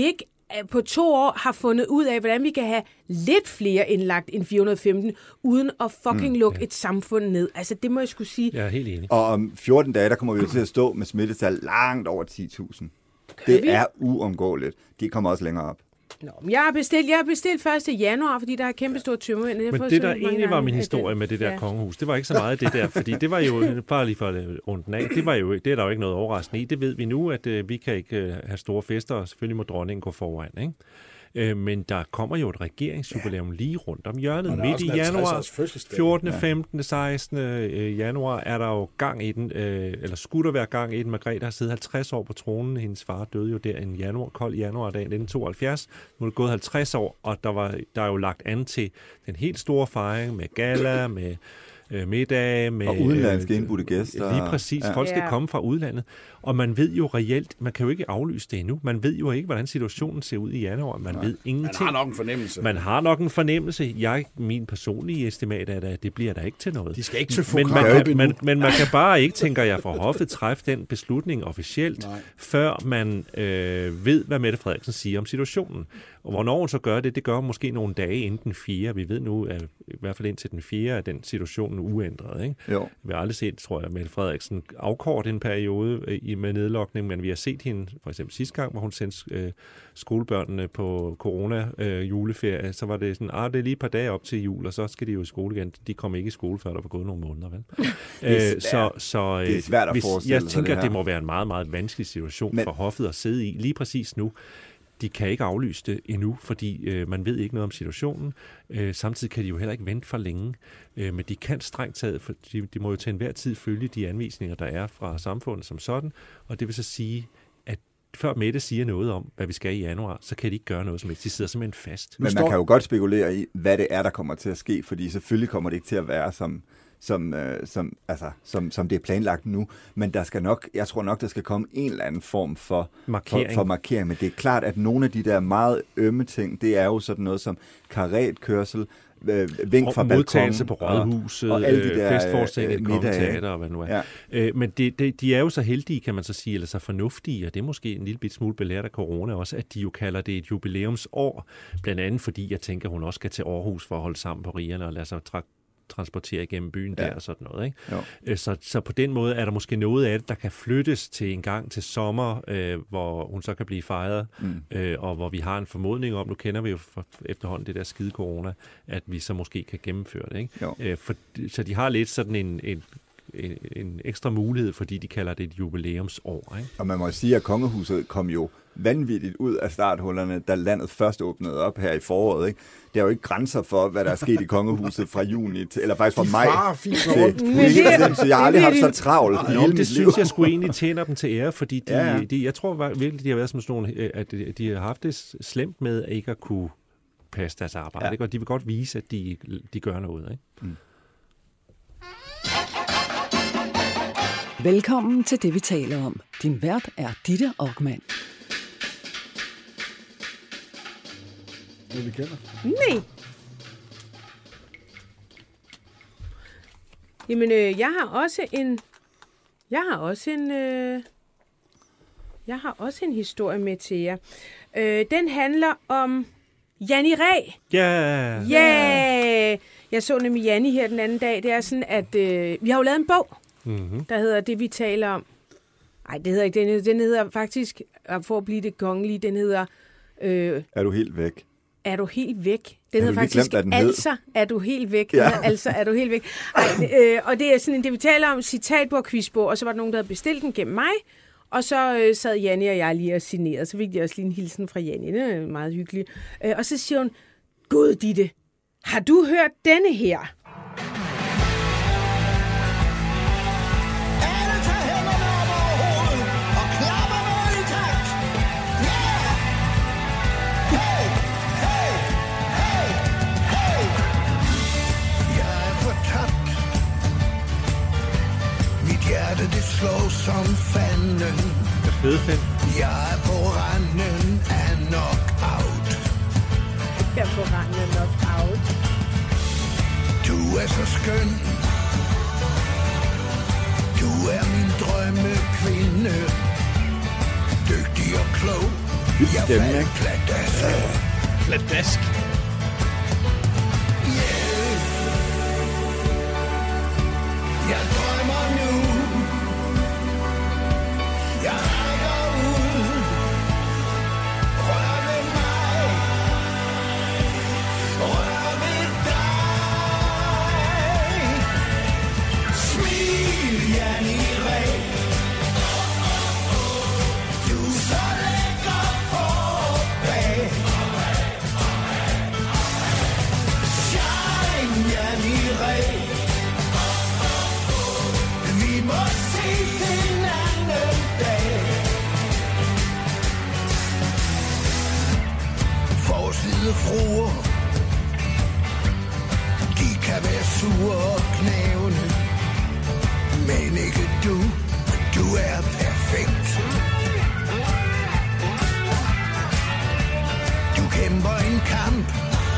på to år har fundet ud af, hvordan vi kan have lidt flere indlagt end fire hundrede og femten, uden at fucking mm, lukke ja. et samfund ned. Altså, det må jeg skulle sige. Jeg er helt enig. Og om fjorten dage, der kommer vi jo til at stå med smittetal langt over ti tusind. Det vi? er uomgåeligt. De kommer også længere op. Nå, jeg har bestilt, jeg har bestilt første januar, fordi der er kæmpe store tømmermænd. Men det, der egentlig var min historie med det der ja. kongehus, det var ikke så meget det der, fordi det var jo, bare lige for at runde den af, det, var jo, det er der jo ikke noget overraskende i. Det ved vi nu, at øh, vi kan ikke øh, have store fester, og selvfølgelig må dronningen gå foran, ikke? Øh, men der kommer jo et regeringsjubilæum lige rundt om hjørnet. Midt i januar, fjortende, femtende, sekstende januar, er der jo gang i den, øh, eller skulle der være gang i den. Margrethe har siddet halvtreds år på tronen. Hendes far døde jo der en januar, kold januardag nitten tooghalvfjerds. Nu er det gået halvtreds år, og der, var, der er jo lagt an til den helt store fejring med gala, med øh, middag, med og udenlandske øh, indbudte gæster. Lige præcis. Ja. Folk skal ja. komme fra udlandet. Og man ved jo reelt, man kan jo ikke aflyse det endnu. Man ved jo ikke, hvordan situationen ser ud i januar. Man Nej. ved ingenting. Man har nok en fornemmelse. Man har nok en fornemmelse. Jeg, min personlige estimat er, at det bliver der ikke til noget. De skal ikke til men man, kan, man, men man kan bare ikke, tænker jeg, for hoffet træffe den beslutning officielt, Nej. før man øh, ved, hvad Mette Frederiksen siger om situationen. Og hvornår hun så gør det, det gør måske nogle dage inden den fjerde. Vi ved nu, at i hvert fald indtil den fjerde, er den situation uændret. Ikke? Jo. Vi har aldrig set, tror jeg, Mette Frederiksen afkort en periode i med nedlukning, men vi har set hende, for eksempel sidste gang, hvor hun sendte øh, skolebørnene på corona-juleferie, øh, så var det sådan, ah, det er lige et par dage op til jul, og så skal de jo i skole igen. De kommer ikke i skole, før der var gået nogle måneder, vel? Det er svært, så, så, det er svært at hvis, forestille jeg sig tænker, det at det må være en meget, meget vanskelig situation men... for hoffet at sidde i, lige præcis nu. De kan ikke aflyse det endnu, fordi øh, man ved ikke noget om situationen. Øh, samtidig kan de jo heller ikke vente for længe. Øh, men de kan strengt taget, for de, de må jo til enhver tid følge de anvisninger, der er fra samfundet som sådan. Og det vil så sige, at før Mette siger noget om, hvad vi skal i januar, så kan de ikke gøre noget som helst. De sidder simpelthen fast. Men man kan jo godt spekulere i, hvad det er, der kommer til at ske, fordi selvfølgelig kommer det ikke til at være som... Som, øh, som, altså, som, som det er planlagt nu. Men der skal nok, jeg tror nok, der skal komme en eller anden form for markering. For, for markering. Men det er klart, at nogle af de der meget ømme ting, det er jo sådan noget som karetkørsel, øh, vink fra balkon. Modtagelse på rådhuset, og, og alle de der festforestilling, øh, Kongens Teater og hvad nu er. Ja. Øh, men det, det, de er jo så heldige, kan man så sige, eller så fornuftige, og det er måske en lille bit smule belært af corona også, at de jo kalder det et jubilæumsår. Blandt andet fordi, jeg tænker, hun også skal til Aarhus for at holde sammen på rigerne og lade sig trække transportere igennem byen der ja. og sådan noget. Ikke? Så, så på den måde er der måske noget af det, der kan flyttes til en gang til sommer, øh, hvor hun så kan blive fejret, mm. øh, og hvor vi har en formodning om, nu kender vi jo for, efterhånden det der skide corona, at vi så måske kan gennemføre det. Ikke? Øh, for, så de har lidt sådan en, en En, en ekstra mulighed, fordi de kalder det et jubilæumsår. Ikke? Og man må sige, at kongehuset kom jo vanvittigt ud af starthullerne, da landet først åbnede op her i foråret. Ikke? Der er jo ikke grænser for, hvad der er sket i kongehuset fra juni til, eller faktisk fra de maj. Til, så jeg har aldrig haft så travlt i hele mit liv. Det synes jeg skulle egentlig tjener dem til ære, fordi de, ja. de, jeg tror virkelig, de har været som sådan nogle, at de, de har haft det slemt med at ikke at kunne passe deres arbejde. Ja. Ikke? Og de vil godt vise, at de, de gør noget. Ikke? Mm. Velkommen til det, vi taler om. Din vært er Ditte Okman. Det vi kender. Nej. Jamen, øh, jeg har også en... Jeg har også en... Øh, jeg har også en historie med til jer. Øh, den handler om Janni Ræ. Ja. Yeah. Yeah. Jeg så nemlig Janni her den anden dag. Det er sådan, at øh, vi har jo lavet en bog, mm-hmm. der hedder Det, vi taler om. Nej, det hedder ikke. Den, den hedder faktisk, for at blive det kongelige, den hedder... Øh, er du helt væk? Er du helt væk? Den hedder faktisk glemt, Altså er du helt væk. Ja. Altså er du helt væk. Ej, øh, og det er sådan en, det vi taler om, citatbog og quizbog, og så var der nogen, der havde bestilt den gennem mig, og så øh, sad Janni og jeg lige og signerede. Så fik de også lige en hilsen fra Janni. Det er meget hyggeligt. Øh, og så siger hun, Gud Ditte, har du hørt denne her? Det slår som fanden. Det er fede fedt. Jeg er på randen af knockout. Jeg er på randen af knockout. Du er så skøn. Du er min drømmekvinde. Dygtig og klog. vild stemme, ikke? Pladask. Jeg drømmer nu. Jeg rækker ud. Rør ved mig. Rør ved dig. Smil, Janni Ræ. Du er så lækker forbag. Shine, Janni Ræ. Vi må ses en anden dag. Forsidefruer, de kan være sure og knævende, men ikke du, du er perfekt. Du kæmper en kamp,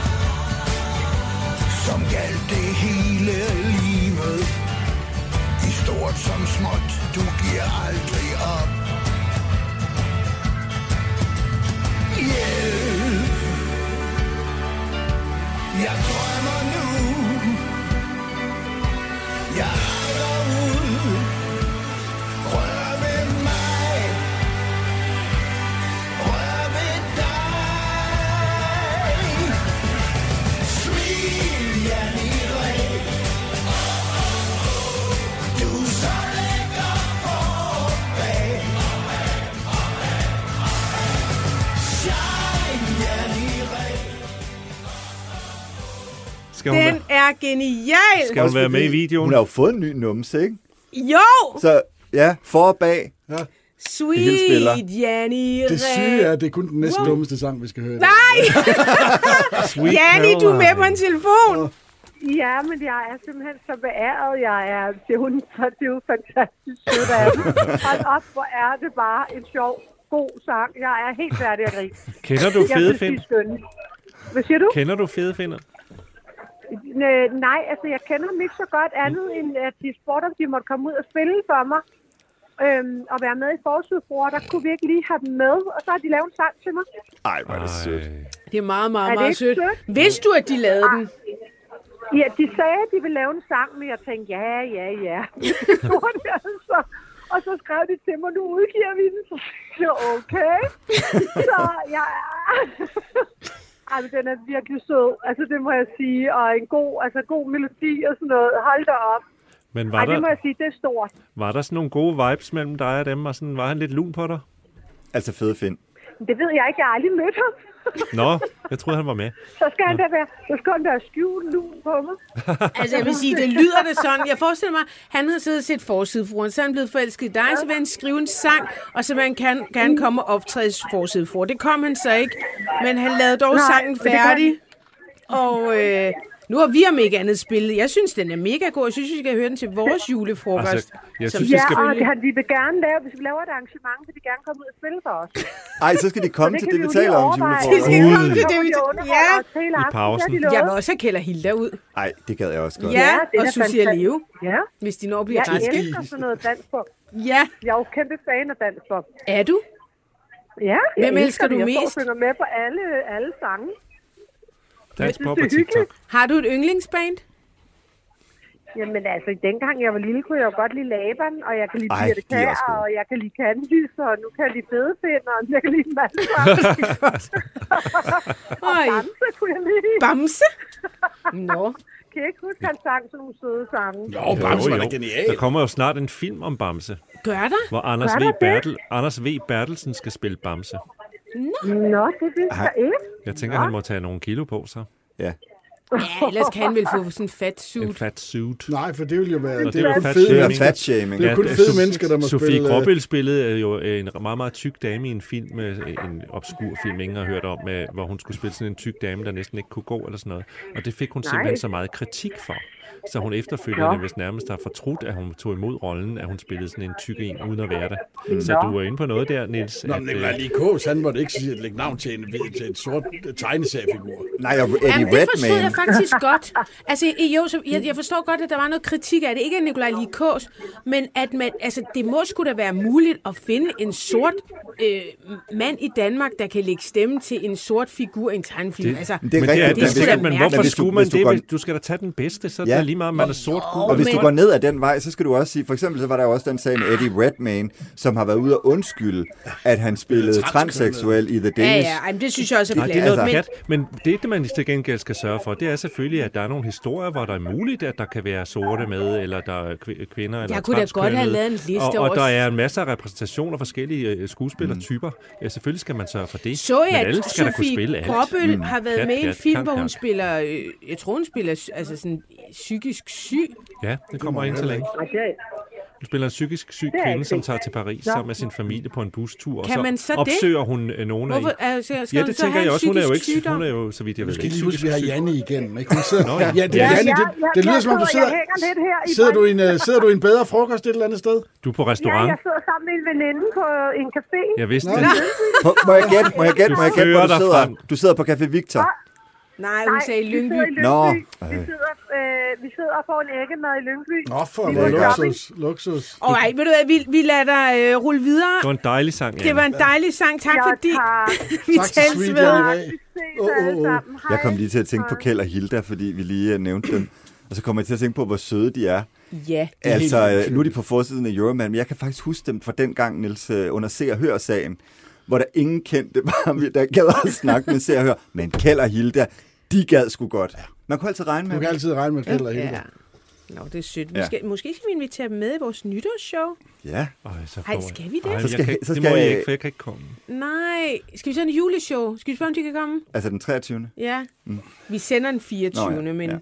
som galt det hele livet. I stort som småt, du giver aldrig op. Hjælp. Jeg drømmer nu. Jeg rækker ud. Rør ved mig. Rør ved dig. Smil, Janni Ræ. Du er så lækker forbag. Shine, Janni Ræ. Skal hun, Den være, er genial! skal hun være med i videoen? Hun har jo fået en ny numse, ikke? Jo! Så ja, for og bag. Ja. Sweet Janni Ræ. Det syge er, at det er kun den næste wow. dummeste sang, vi skal høre. Nej! Janni, du er med på en telefon. Ja, men jeg er simpelthen så beæret. Jeg er, det er jo, det er jo fantastisk sødt af dem. Hold op, hvor er det bare en sjov, god sang. Jeg er helt færdig at grine. Kender du Fede Find? Hvad siger du? Kender du Fede Finder? Nej, altså jeg kender dem ikke så godt andet, end at de spurgte, om de måtte komme ud og spille for mig. Øhm, og være med i Forsøgsbror. Der kunne vi ikke lige have dem med, og så har de lavet en sang til mig. Ej, hvor er det sødt. Det er meget, meget, Er det meget ikke sødt. sødt? Vidste du, at de lavede den? Ja, de sagde, at de ville lave en sang, men jeg tænkte, ja, ja, ja. Det gjorde de altså. Og så skrev de til mig, nu udgiver vi den. Så tænkte jeg, okay. Så ja, ej, men den er virkelig sød. Altså, det må jeg sige. Og en god, altså, god melodi og sådan noget. Hold da op. Men var Ej, der, det må jeg sige, det er stort. var der sådan nogle gode vibes mellem dig og dem, og sådan, var han lidt lun på dig? Altså Fede Find. Det ved jeg ikke, jeg har aldrig mødt ham. Nå, jeg troede, han var med. Så skal han da være, så skal han da skjule lun på mig. Altså, jeg vil sige, det lyder det sådan. Jeg forestiller mig, han har siddet og set forsidefrueren, så er han blevet forelsket i dig, så vil han skrive en sang, og så vil han kan, gerne komme og optræde i forsidefruer. Det kom han så ikke, men han lavede dog Nej, sangen færdig. Og øh, nu har vi om ikke andet spillet. Jeg synes, den er mega god. Jeg synes, vi skal høre den til vores julefrokost. Altså, jeg Som synes, Ja, vi skal... og det, vi vil gerne lave, hvis vi laver et arrangement, vil de gerne komme ud og spille for os. Ej, så skal de komme det til kan det, vi vi jo taler lige om overveje. De skal julefrokost. komme til det, vi- ja. I pausen. Jeg vil også have Kjeld og Hilda ud. Ej, det gad jeg også godt. Ja, det er og da Susie fantastisk. Leo, Ja, hvis de når bliver jeg raske. elsker sådan noget dans på. Ja, Jeg er jo kæmpe fan af dans på. er du? Ja, jeg Hvem elsker det. du Jeg står mest? og synger med på alle, alle sange. Dans på det er på TikTok. hyggeligt. Har du et yndlingsband? Jamen altså, dengang jeg var lille, kunne jeg jo godt lide Laban, og jeg kan lide Ej, Birte de er Kjær, også gode. og jeg kan lide Candice, og nu kan jeg lide Fedefind, og jeg kan lide en masse sange. Og Oj. Bamse kunne jeg lide. Bamse? Nå. Kan jeg ikke huske, han sang sådan nogle søde sange? Nå, Bamse var da Der genial. kommer jo snart en film om Bamse, Gør der? hvor Anders Gør V. der det? Bertel, Anders V. Bertelsen skal spille Bamse. Nå, det vidste jeg ikke. Jeg tænker, han må tage nogle kilo på sig. Ja. Ja, ellers kan han vel få sådan en fat En suit. fat suit. Nej, for det vil jo være... Og Det, det er er jo kun fat fede Det er mennesker. fat-shaming. Det er kun Ja, fede Sofie- mennesker, der må Sofie spille... Gråbøl spillede jo en meget, meget tyk dame i en film, med en obskur film, ingen har hørt om, med, hvor hun skulle spille sådan en tyk dame, der næsten ikke kunne gå eller sådan noget. Og det fik hun Nej. simpelthen så meget kritik for. Så hun efterfølgende, hvis nærmest har fortrudt, at hun tog imod rollen, at hun spillede sådan en tyk en, uden at være det. Så du er inde på noget der, Niels. Nå, at, men øh, Nicolai Lie Kaas, han måtte ikke sige, at lægge navn til en, til en sort tegneseriefigur. Nej, og Jamen, Eddie det forstod jeg Redmayne. faktisk godt. Altså, jo, så jeg, jeg forstår godt, at der var noget kritik af det. Ikke af Nikolaj Likås, men at man, altså, det må sgu da være muligt at finde en sort øh, mand i Danmark, der kan lægge stemme til en sort figur i en tegnefilm. Altså, det er men det er, rigtigt, det er, men, men hvorfor hvis skulle du, man hvis du det? går, Du skal da tage den bedste, så ja. er det lige meget, om man er sort. Og, og hvis men, du går ned ad den vej, så skal du også sige, for eksempel så var der jo også den sag med Eddie Redmayne, som har været ude at undskylde, at han spillede transseksuel i The Danish. Ja, ja, men det synes jeg også er Nej, det er noget men, pjat, men det, det man til gengæld skal sørge for, det er selvfølgelig, at der er nogle historier, hvor der er muligt, at der kan være sorte med, eller der er kvinder, eller jeg kunne da godt have lavet en liste og, over... og der er en masse af repræsentationer af forskellige skuespillertyper. Ja, selvfølgelig skal man sørge for det. Så jeg, men alle skal da kunne Sofie spille alt. Gråbøl mm. har været kat, med i en kat, film, kat, hvor hun kat. spiller, øh, jeg tror hun spiller altså sådan psykisk syg. Ja, det kommer ind så længe. Hun spiller en psykisk syg kvinde, som tager til Paris sammen med sin familie på en bustur, kan og man så, så opsøger hun øh, nogen af... Hvorfor, altså, Ja, det tænker jeg også. Hun er jo ikke, hun er jo, så vidt jeg ved, skal ikke lige huske, vi har Janne igen. Ikke? Hun sidder, Nå, ja, ja. det er Ja, Janne. Det, ja, det lyder jeg som om, du sidder- sidder, jeg hænger lidt her i sidder, du i en, Brøndby. uh, sidder du i en bedre frokost et eller andet sted? Du er på Ja, restaurant. jeg sidder sammen med en veninde på en café. Jeg vidste Nå. det. Må, må jeg gætte, må jeg gætte, må jeg gætte, hvor fører du dig sidder? frem. Du sidder på Café Victor. Nej, hun sagde vi Lyngby. sidder i Lyngby. Nå. Vi sidder, øh, vi sidder og får en æggemad i Lyngby. Nå, for Vi noget var shopping. luksus. luksus. Alright, ved du hvad, vi, vi lader dig øh, rulle videre. Det var en dejlig sang, Det var en dejlig sang. Tak Ja, fordi tak. vi Tak til tales Sweet ved. Janne Ræ. Vi ses Åh, åh, alle åh. sammen. Hej. Jeg kom lige til at tænke på Kjeld og Hilda, fordi vi lige uh, nævnte dem. Og så kommer jeg til at tænke på, hvor søde de er. Ja. er helt Altså, vildt. øh, nu er de på forsiden af Euroman, men jeg kan faktisk huske dem fra den gang, Niels, øh, under Se og Hør-sagen, hvor der ingen kendte var, der gad at snakke med Se og Hør. Men Kjeld og Hilda, de gad sgu godt. Man kunne altid regne med Du dem. kan altid regne med Kjeld og Hilda. Ja. Nå, det er sødt. Vi Ja. skal, måske skal vi invitere dem med i vores nytårsshow. Ja. Øj, så Hej, kommer- skal vi det? Ej, Så jeg skal- kan ikke- så det skal må jeg jeg- ikke, for jeg kan ikke komme. Nej. Skal vi så en juleshow? Skal vi spørge, om de kan komme? Altså den treogtyvende. Ja. Mm. Vi sender den fireogtyvende Nå ja, men... ja.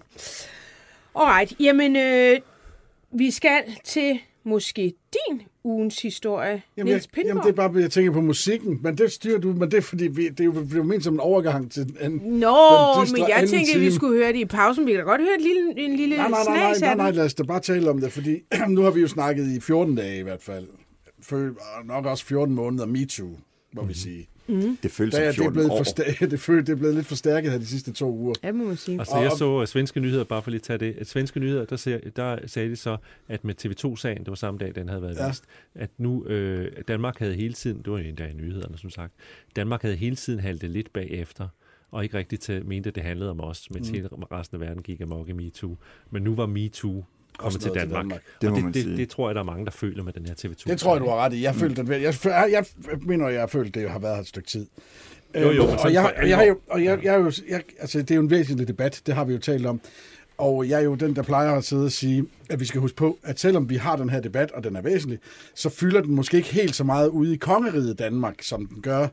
Alright, jamen, øh, vi skal til måske din ugens historie, Jamen, jeg, Niels jamen, Pindborg. det er bare, jeg tænker på musikken, men det styrer du, men det er fordi, vi, det er jo, det er jo ment som en overgang til en... Nå, den dystre men jeg anden tænkte, at vi time. skulle høre det i pausen. Vi kan da godt høre et lille, en lille Nej, nej, nej, nej, snas nej, af nej, den. lad os da bare tale om det, fordi nu har vi jo snakket i fjorten dage i hvert fald. For, nok også fjorten måneder MeToo, må vi sige. Det føles Da, som det, er fjorten blevet år. forstærket, det, føles, det er blevet lidt forstærket her de sidste to uger. Ja, må man sige. Altså, jeg så uh, Svenske Nyheder, bare for lige at tage det. At Svenske Nyheder, der, ser, der sagde de så, at med T V to-sagen, det var samme dag, den havde været Ja. vist, at nu øh, Danmark havde hele tiden, det var en dag i nyhederne, som sagt, Danmark havde hele tiden haltet lidt bagefter, og ikke rigtig til, mente, at det handlede om os, mens mm. hele resten af verden gik amok i MeToo. Men nu var MeToo kommet til noget til Danmark. Danmark. Det må og man det, sige. det, det tror jeg, der er mange, der føler med den her T V to. Det tror jeg, du har ret i. Jeg, følte, at, jeg, jeg, jeg mener, jeg har følt, det har været her et stykke tid. Jo, jo, men Øhm, sådan og jeg, for og jeg, alvor. og jeg, jeg, er jo, jeg, altså, det er jo en væsentlig debat, det har vi jo talt om. Og jeg er jo den, der plejer at sidde og sige, at vi skal huske på, at selvom vi har den her debat, og den er væsentlig, så fylder den måske ikke helt så meget ude i kongeriget Danmark, som den gør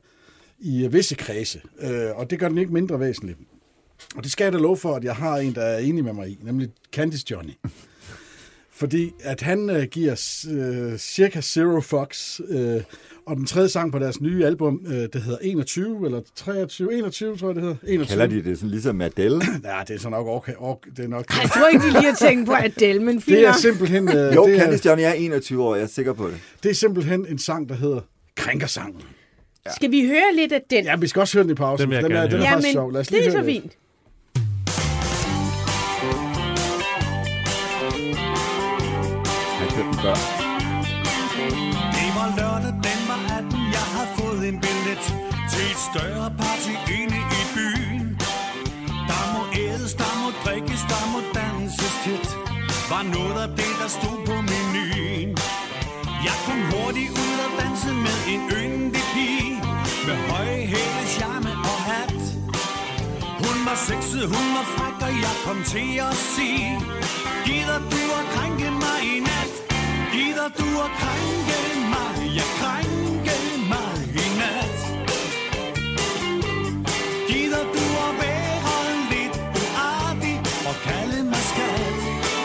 i visse kredse. Øh, og det gør den ikke mindre væsentlig. Og det skal jeg da love for, at jeg har en, der er enig med mig i, nemlig Candice Johnny. Fordi at han øh, giver øh, cirka Zero Fox, øh, og den tredje sang på deres nye album, øh, det hedder enogtyve, eller treogtyve, enogtyve tror jeg det hedder. enogtyve. Kalder de det sådan ligesom Adele? Ja, det er så nok okay. okay det er nok. Jeg tror ikke, de lige har tænkt på Adele, men fint Det er nok. simpelthen, øh, Jo, det, er, Candice Johnny er enogtyve år, jeg er sikker på det. det er simpelthen en sang, der hedder Krænkersangen. Skal vi høre lidt af den? Ja, vi skal også høre den i pausen. Den vil jeg den er, gerne den er høre. faktisk men sjov. Lad os det lige er så høre lidt. fint. Jeg har hørt den før. Det var lørdag, den var atten. Jeg har fået en billet til et større party inde i byen. Der må ædes, der må drikkes, der må danses tit. Var noget af det, der stod på menuen. Jeg kom hurtigt ud og dansede med en yndig pige. Med høje hæle, charme og hat. Hun var sexet, hun var fræk, og jeg kom til at sige: gider du at krænke mig i nat? Gider du at krænke mig? Ja, krænke mig i nat. Gider du at være lidt uartig og kalde mig skat?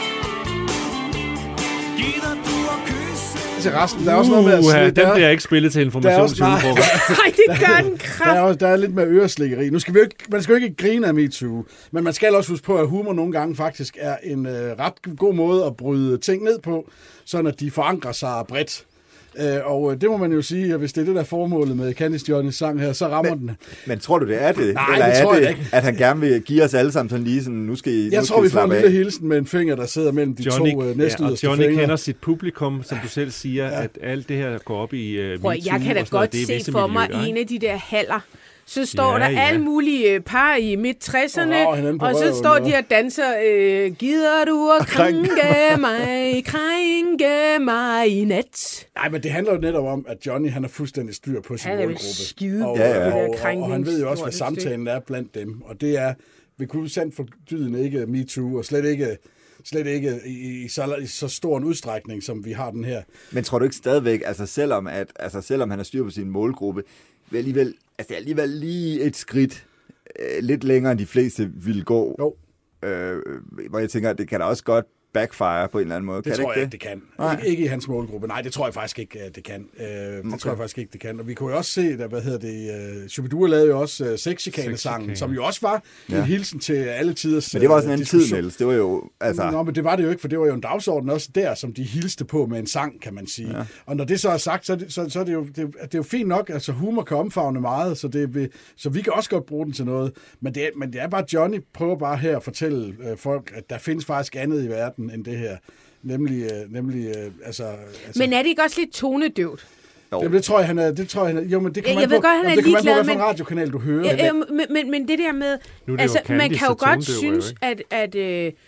Gider du at kysse? Til resten, der er også noget med at Uha, sige, den der, bliver ikke spillet til der er også, nej, informationsudfordring. Nej, det gør den der, kraft. er også, der er lidt med øreslikkeri. Nu skal vi jo ikke, man skal jo ikke grine af MeToo, men man skal også huske på, at humor nogle gange faktisk er en øh, ret god måde at bryde ting ned på, sådan at de forankrer sig bredt. Øh, og det må man jo sige, at hvis det er det, der er formålet med Candice Johnnys sang her, så rammer men, den. Men tror du, det er det? Nej, Eller det er tror det, jeg ikke. At han gerne vil give os alle sammen sådan lige sådan, nu skal I Jeg nu tror, skal I vi får en slappe lille af. hilsen med en finger, der sidder mellem de Johnny, to uh, ja, næstyderste og Johnny fingre. kender sit publikum, som du selv siger, ja. At alt det her går op i uh, Prøv, jeg kan da godt se for mig en af de der haller. Så står Ja, der ja. alle mulige par i midt tresserne, Og rager hinanden på og så røven, står og- de og danser, øh, gider du at krænke mig, krænke mig i nat. Nej, men det handler jo netop om, at Johnny han er fuldstændig styr på sin Han er vel målgruppe. skide og, Ja, ja. og, det der og, og han ved jo også, hvad krænkningslortestykke. samtalen er blandt dem. Og det er ved Gud sandt fordydende ikke MeToo, og slet ikke, slet ikke i, i, så, i så stor en udstrækning, som vi har den her. Men tror du ikke stadigvæk, altså selvom, at, altså selvom han har styr på sin målgruppe, vil alligevel, altså det er alligevel lige et skridt øh, lidt længere, end de fleste ville gå. Jo. Øh, hvor jeg tænker, at det kan da også godt backfire på en eller anden måde. Det kan tror det jeg ikke ikke, det kan. Nej. Ikke, ikke i hans målgruppe. Nej, det tror jeg faktisk ikke, det kan. Øh, det Okay. tror jeg faktisk ikke, det kan. Og vi kunne jo også se, at, hvad hedder det, uh, Shubidua lavede jo også uh, Sexchikane-sangen, Sexchikane. som jo også var ja. en hilsen til alle tiders Men det var også en anden tid, diskussion. Niels. Det var jo, altså... Nå, men det var det jo ikke, for det var jo en dagsorden også der, som de hilste på med en sang, kan man sige. Ja. Og når det så er sagt, så er det, så, så er det, jo, det, det er jo fint nok, altså humor kan omfavne meget, så, det, vil- så vi kan også godt bruge den til noget. Men det, er, men det er bare, Johnny prøver bare her at fortælle øh, folk, at der findes faktisk andet i verden end det her. Nemlig, øh, nemlig øh, altså... altså Men er det ikke også lidt tonedøvt? Jamen, det tror jeg, han er... Det tror jeg, han er jo, men det kan Jeg man ved på, godt, han er jamen, det kan man på, ligeglad, hvad for en men- radiokanal du hører. Ja, øh, men, men, men det der med, Nu er det altså jo man Candice, kan jo så godt tonedøv er jo synes, ikke. at, at, øh,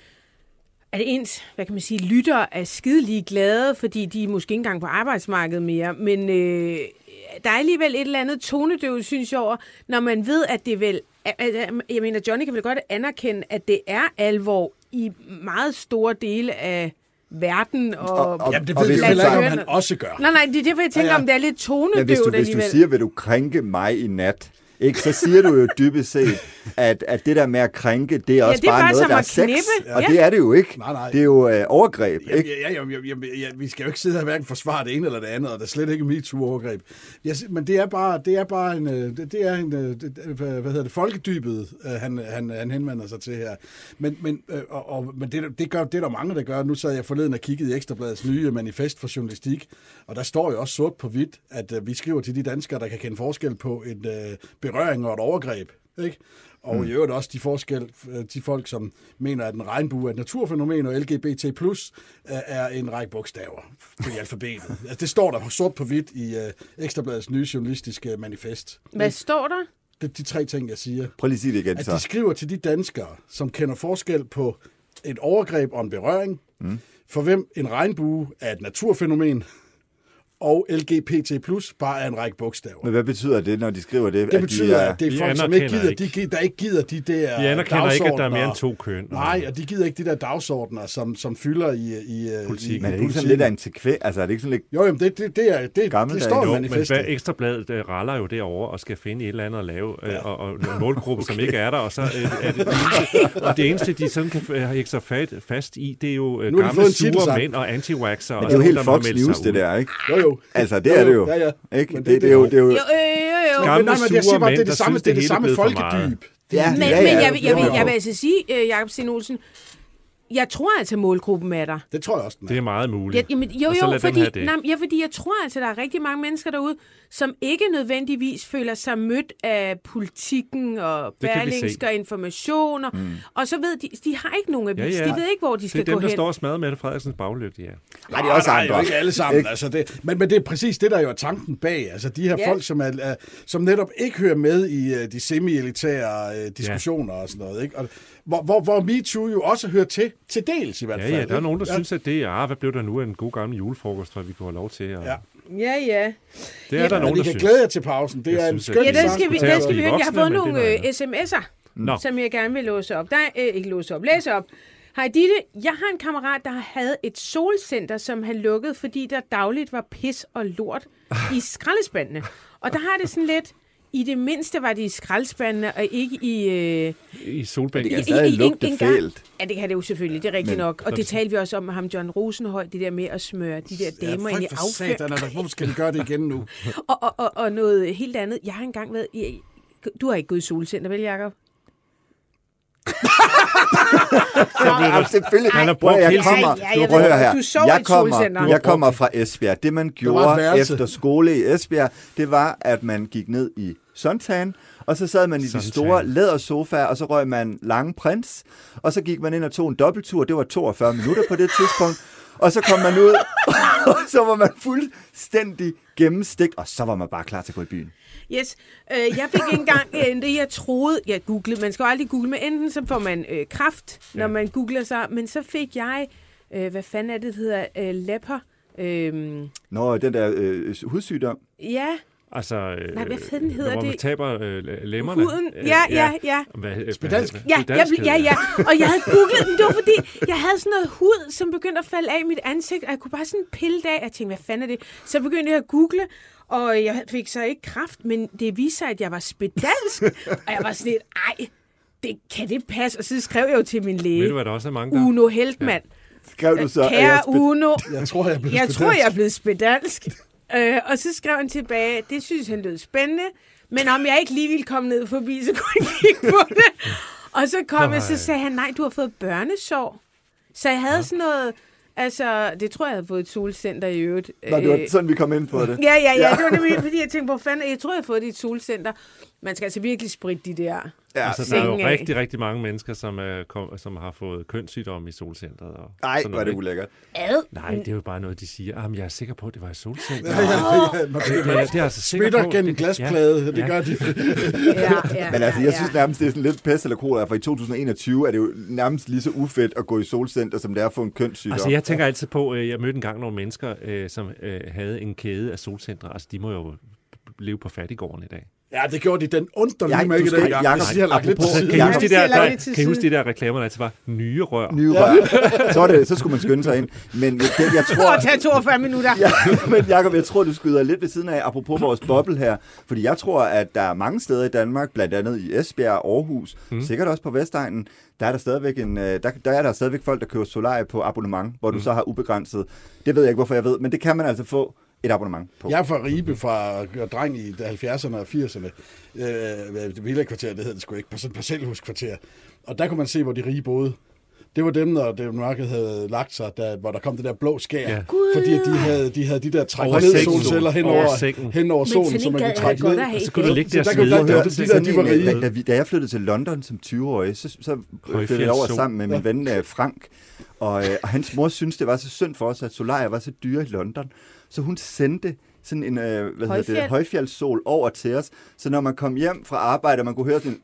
at ens, hvad kan man sige, lyttere er skidelig glade, fordi de er måske ikke engang på arbejdsmarkedet mere, men øh, der er alligevel et eller andet tonedøv, synes jeg over, når man ved, at det vel, altså, jeg mener, Johnny kan vel godt anerkende, at det er alvor i meget store dele af verden, og, Og- og- Jamen, det og ved vi hvis jo du heller ikke, om tager- han også gør. Nej, nej, det er derfor, jeg tænker, Ja, ja. om det er lidt Men hvis tonedøvt du, hvis du alligevel. siger, vil du krænke mig i nat, ikke, så siger du jo dybest set, at, at det der med at krænke, det er også det er bare bare noget, som der er at sex. knippe. Og Ja. det er det jo ikke. Nej, nej. Det er jo øh, overgreb, Jamen, ikke? ja, ja, ja, ja, ja, vi skal jo ikke sidde her og hverken forsvare det ene eller det andet, og der er slet ikke MeToo-overgreb. Jeg, sy- men det er bare, det er bare en, øh, det, det er en, øh, det, hvad hedder det, folkedybet, øh, han, han, han henvender sig til her. Men, men, øh, og, og, men det, det, gør, det er der mange, der gør. Nu sad jeg forleden og kiggede i Ekstrabladets nye manifest for journalistik, og der står jo også sort på hvidt, at øh, vi skriver til de danskere, der kan kende forskel på en øh, berøring og et overgreb. Ikke? Og mm. i øvrigt også de, forskel, de folk, som mener, at en regnbue er et naturfænomen, og L G B T plus er en række bogstaver i alfabetet. Altså, det står der sort på hvidt i uh, Ekstrabladets nye journalistiske manifest. Hvad står der? Det er de tre ting, jeg siger. Prøv lige at sige det igen, At så. de skriver til de danskere, som kender forskel på et overgreb og en berøring, mm. for hvem en regnbue er et naturfænomen, og L G B T plus bare er en række bogstaver. Men hvad betyder det, når de skriver det? Det betyder, de er, at det er Vi folk, som ikke anerkender gider, de, gi- der ikke gider de der Vi anerkender ikke, at der er mere end dagsordener. to køn. Nej, og de gider ikke de der dagsordner, som, som fylder i, i, Politik. i, i Men er det ikke sådan lidt af en tekvæ? Altså, er det ikke sådan lidt... Jo, jamen, det, det, det, er, det, det Gammeldags. står i Jo, men manifestet. hvad Ekstrabladet øh, raller jo derover og skal finde et eller andet at lave, øh, og, og en målgruppe, okay. som ikke er der, og så øh, er det, det eneste, og det eneste, de sådan kan øh, hække sig fat, fast i, det er jo øh, Nu har de fået gamle en titel sure sang. mænd og anti-waxer. Men det er jo helt Fox News, det der, ikke? Jo, jo. Altså, det er det jo. Ja, ja. Ikke? Men Det, det, er jo... Det er jo Jo, jo, jo, jo. Men, Gamle nej, men jeg siger sure bare, mænd, det er der det samme, synes, det er det det samme hele er blevet for meget. folkedyb. Ja, Men, ja, men ja, jeg, vil, jeg, vil, jo. jeg vil altså sige, uh, Jakob Sten Olsen, jeg tror altså, målgruppen er der. Det tror jeg også, den Det er. er meget muligt. Jeg, jamen, jo, Og så jo, lad dem fordi, have det. nej, ja, fordi jeg tror altså, der er rigtig mange mennesker derude, som ikke nødvendigvis føler sig mødt af politikken og Det kan vi se. Berlingske og informationer. Mm. Og så ved de, de har ikke nogen avis. Ja, ja. De ved ikke, hvor de Det skal er dem, gå der hen. står og smadrer Mette Frederiksens baglygte, ja. Nej, det er også Nej, jo andre. ikke alle sammen. Ikke? Altså det, men, men det er præcis det, der jo er tanken bag. Altså de her Ja. folk, som, er, er, som netop ikke hører med i uh, de semi-elitære uh, diskussioner ja. og sådan noget. Ikke? Og, hvor, hvor, hvor MeToo jo også hører til, til dels i hvert Ja, fald. ja, der er ikke? nogen, der ja. synes, at det er, ah, hvad blev der nu af en god gammel julefrokost, hvor vi kunne have lov til. Og Ja. Ja, ja. det er der Men nogen, I der kan synes. glæde jer til pausen. Det Jeg er en synes, at- skøn Ja, den sang. skal vi, Fortæl den os, skal de vi høre. Jeg har voksne, fået men det er nogle noget øh, andet. sms'er, Nå. som jeg gerne vil låse op. Der er, øh, ikke låse op, læse op. Hej Ditte, jeg har en kammerat, der havde et solcenter, som han lukkede, fordi der dagligt var pis og lort i skraldespandene. Og der har det sådan lidt, i det mindste var det i skraldespandene, og ikke i... Øh, I solbænken. Det kan stadig lugte gang- fælt. Ja, det kan det jo selvfølgelig, det er rigtigt Men- nok. Og det talte vi også om med ham, John Rosenhøj, det der med at smøre de der damer Ja, ind i frygt for afføring. satan, altså, hvorfor skal de gøre det igen nu? Og, og, og, og noget helt andet. Jeg har engang været... I, du har ikke gået i solcenter, vel, Jacob? Ja, selvfølgelig. Han har Prøv, brugt jeg hele kommer, Ja, ja, jeg prøv at ved, høre her. du sover i Jeg et kommer, solcenter. jeg kommer fra Esbjerg. Det, man var et gjorde værelse. efter skole i Esbjerg, det var, at man gik ned i suntan, og så sad man i de Suntan. store lædersofaer, og så røg man lange prins, og så gik man ind og tog en dobbelttur. Det var toogfyrre minutter på det tidspunkt. Og så kom man ud, og så var man fuldstændig gennemstegt, og så var man bare klar til at gå i byen. Yes, øh, jeg fik ikke engang øh, det, jeg troede, jeg googlede. Man skal jo aldrig google, men enten så får man øh, kraft, når Ja. man googler sig, men så fik jeg, øh, hvad fanden er det, det hedder, øh, lepper. Øh, Nå, den der øh, hudsygdom. ja, Altså, øh, Nej, hvad fanden hedder hvor man det? taber øh, lemmerne. huden. Ja, ja, ja. Hvad, Spedalsk. Ja, jeg, ja, ja. Og jeg havde googlet den, det var fordi, jeg havde sådan noget hud, som begyndte at falde af i mit ansigt, og jeg kunne bare sådan pille det af. Jeg tænkte, hvad fanden er det? Så begyndte jeg at google, og jeg fik så ikke kræft, men det viste sig, at jeg var spedalsk. Og jeg var sådan lidt, ej, det, kan det passe? Og så skrev jeg jo til min læge, Ved du, hvad der også er mange, der... Uno Heltmann. Skrev du så, at jeg Kære spil- Uno, Jeg tror, jeg er blevet jeg spedalsk. tror, jeg er blevet spedalsk. Øh, og så skrev han tilbage, det synes han lød spændende, men om jeg ikke lige ville komme ned forbi, så kunne jeg kigge på det. Og så kom jeg, så sagde han, nej, du har fået børnesår. Så jeg havde sådan noget, altså, det tror jeg, jeg havde fået et solcenter i øvrigt. Nå, det var Øh, sådan, vi kom ind på det. Ja, ja, ja, det var nemlig, fordi jeg tænkte på, fanden, jeg tror, jeg har fået det i et solcenter. Man skal altså virkelig spritte de der. Ja, Altså, der er jo sengen af. rigtig, rigtig mange mennesker, som, er, kom, som har fået kønssygdomme i solcentret. Og nej, sådan hvor er noget, det ikke? ulækkert. Ad. Nej, det er jo bare noget, de siger. Jamen, jeg er sikker på, at det var i solcentret. Ja, ja, ja, man Det er, det er altså sikker smitter på. gennem Det- glasplade, ja, det ja. gør de. Ja, ja, Men altså, ja, jeg ja. synes nærmest, det er sådan lidt pest eller kolera, for i to tusind og enogtyve er det jo nærmest lige så ufedt at gå i solcenter, som det er at få en kønssygdom. Altså, jeg tænker altid på, at jeg mødte engang nogle mennesker, øh, som øh, havde en kæde af solcentre. Altså, de må jo leve på fattigården i dag. Ja, det gjorde de den underlige Jeg- mække du skal- dengang. Jakob, Jeg siger, jeg har lagt lidt til apropos- side. Kan I huske de der, Jeg lader det der, til kan I huske side. de der reklamer, der altid var nye rør? Nye rør. Så, er det, så skulle man skynde sig ind. Men jeg, jeg tror... Og tage toogfyrre minutter. Ja, men Jacob, jeg tror, du skyder lidt ved siden af, apropos vores boble her. Fordi jeg tror, at der er mange steder i Danmark, blandt andet i Esbjerg, Aarhus, mm. sikkert også på Vestegnen, der er der stadigvæk, en, der, der er der stadigvæk folk, der køber solarie på abonnement, hvor du mm. så har ubegrænset. Det ved jeg ikke, hvorfor jeg ved, men det kan man altså få et abonnement på. Jeg er fra Ribe, fra dreng i halvfjerdserne og firserne. Øh, Villa-kvarter, det hed det sgu ikke, sådan et parcelhuskvarter. Og der kunne man se, hvor de rige boede. Det var dem, når det mørket havde lagt sig, der, hvor der kom det der blå skær. Ja. Fordi de havde, de havde de der træk Over ned sengen. solceller hen Over over, sengen. hen over Men solen, sådan så en man gad kunne jeg trække godt ned. at have. Så kunne du ligge der og Så der kunne- svede. der- der- Der, de der, de var rige. Da, da, vi, da jeg flyttede til London som tyve-årig, så, så flyttede jeg over Sol. sammen med min ven øh, Frank, og, øh, og hans mor syntes, det var så synd for os, at solarier var så dyre i London, så hun sendte sådan en øh, hvad hedder Højfjeld. det, højfjeldssol over til os, så når man kom hjem fra arbejde, og man kunne høre sådan,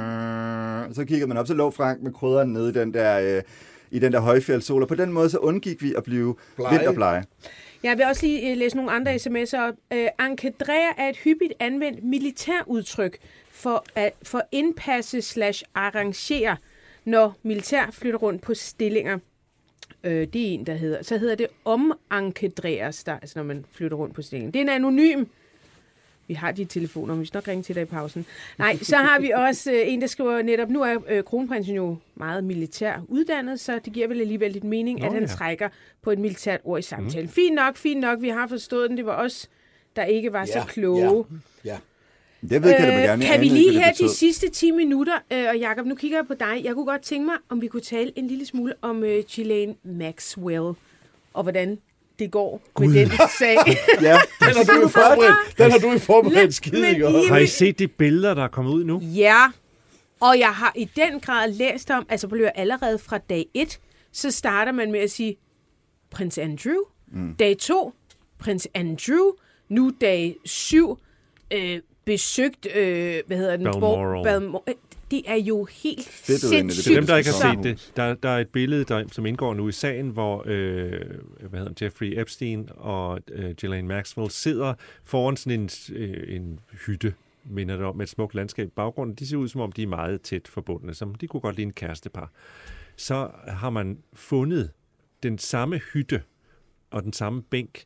øh, så kiggede man op, så lå Frank med krydderen nede i den der... Øh, i den der højfjeldssol, og på den måde så undgik vi at blive Blege. vinterblege. Jeg vil også lige uh, læse nogle andre sms'er op. Uh, enkadrere er et hyppigt anvendt militærudtryk for at for indpasse slash arrangere, når militær flytter rundt på stillinger. Uh, det er en, der hedder. Så hedder det omankadreres, der, altså når man flytter rundt på stillingen. Det er en anonym. Vi har de telefoner, vi skal nok ringe til dig i pausen. Nej, så har vi også øh, en, der skriver netop, nu er øh, kronprinsen jo meget militær uddannet, så det giver vel alligevel lidt mening, Nå, at han ja. trækker på et militært ord i samtalen. Mm. Fint nok, fint nok, vi har forstået den. Det var os, der ikke var Ja, så kloge. Ja, ja. Det ved jeg, kan, gerne. kan Jeg vi anede lige ikke, hvad her det de betød. sidste ti minutter, øh, og Jacob, nu kigger jeg på dig. Jeg kunne godt tænke mig, om vi kunne tale en lille smule om øh, Ghislaine Maxwell, og hvordan det går God. med den sag. Ja, Den har du jo forberedt, den har du jo forberedt skide Men godt. I- Har I set de billeder, der er kommet ud nu? Ja, og jeg har i den grad læst om, altså bliver allerede fra dag et, så starter man med at sige, prins Andrew, mm. dag to, prins Andrew, nu dag syv, øh, besøgt, øh, hvad hedder den? Balmoral. Balmoral. Det er jo helt Fedt ud ind i det. sindssygt. For dem, der ikke har Så- set det, der, der er et billede, der, som indgår nu i sagen, hvor øh, hvad hedder han, Jeffrey Epstein og øh, Ghislaine Maxwell sidder foran sådan en, øh, en hytte, minder det om, med et smukt landskab i baggrunden. De ser ud, som om de er meget tæt forbundne, som de kunne godt lide en kærestepar. Så har man fundet den samme hytte og den samme bænk,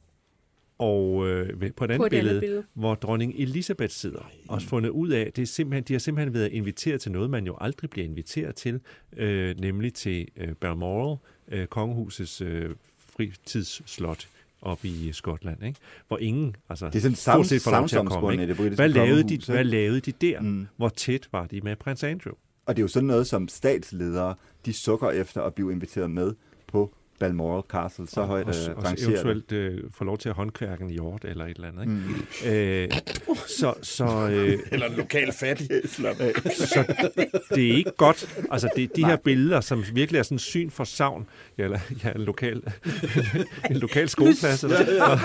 og øh, ved- på et andet På et andet billede, billede. hvor dronning Elisabeth sidder, og fundet ud af, det er simpelthen, de har simpelthen været inviteret til noget, man jo aldrig bliver inviteret til, øh, nemlig til øh, Balmoral, øh, kongehusets øh, fritidsslot oppe i Skotland, ikke? Hvor ingen, altså Det er sådan stort set får lov til at komme, savnsomspundet i ikke? det britiske Hvad lavede, de, kongehus, hvad ikke? lavede de der? Mm. Hvor tæt var de med prins Andrew? Og det er jo sådan noget, som statsledere de sukker efter at blive inviteret med på Balmoral Castle, så højt og, øh, og rangerer eventuelt øh, få lov til at håndkværke en hjort eller et eller andet. Ikke? Mm. Øh, så, så, øh, eller en lokal fattig. Så det er ikke godt. Altså det, de her billeder, som virkelig er sådan en syn for savn, ja, eller ja, en lokal, en lokal skoleplads. Eller,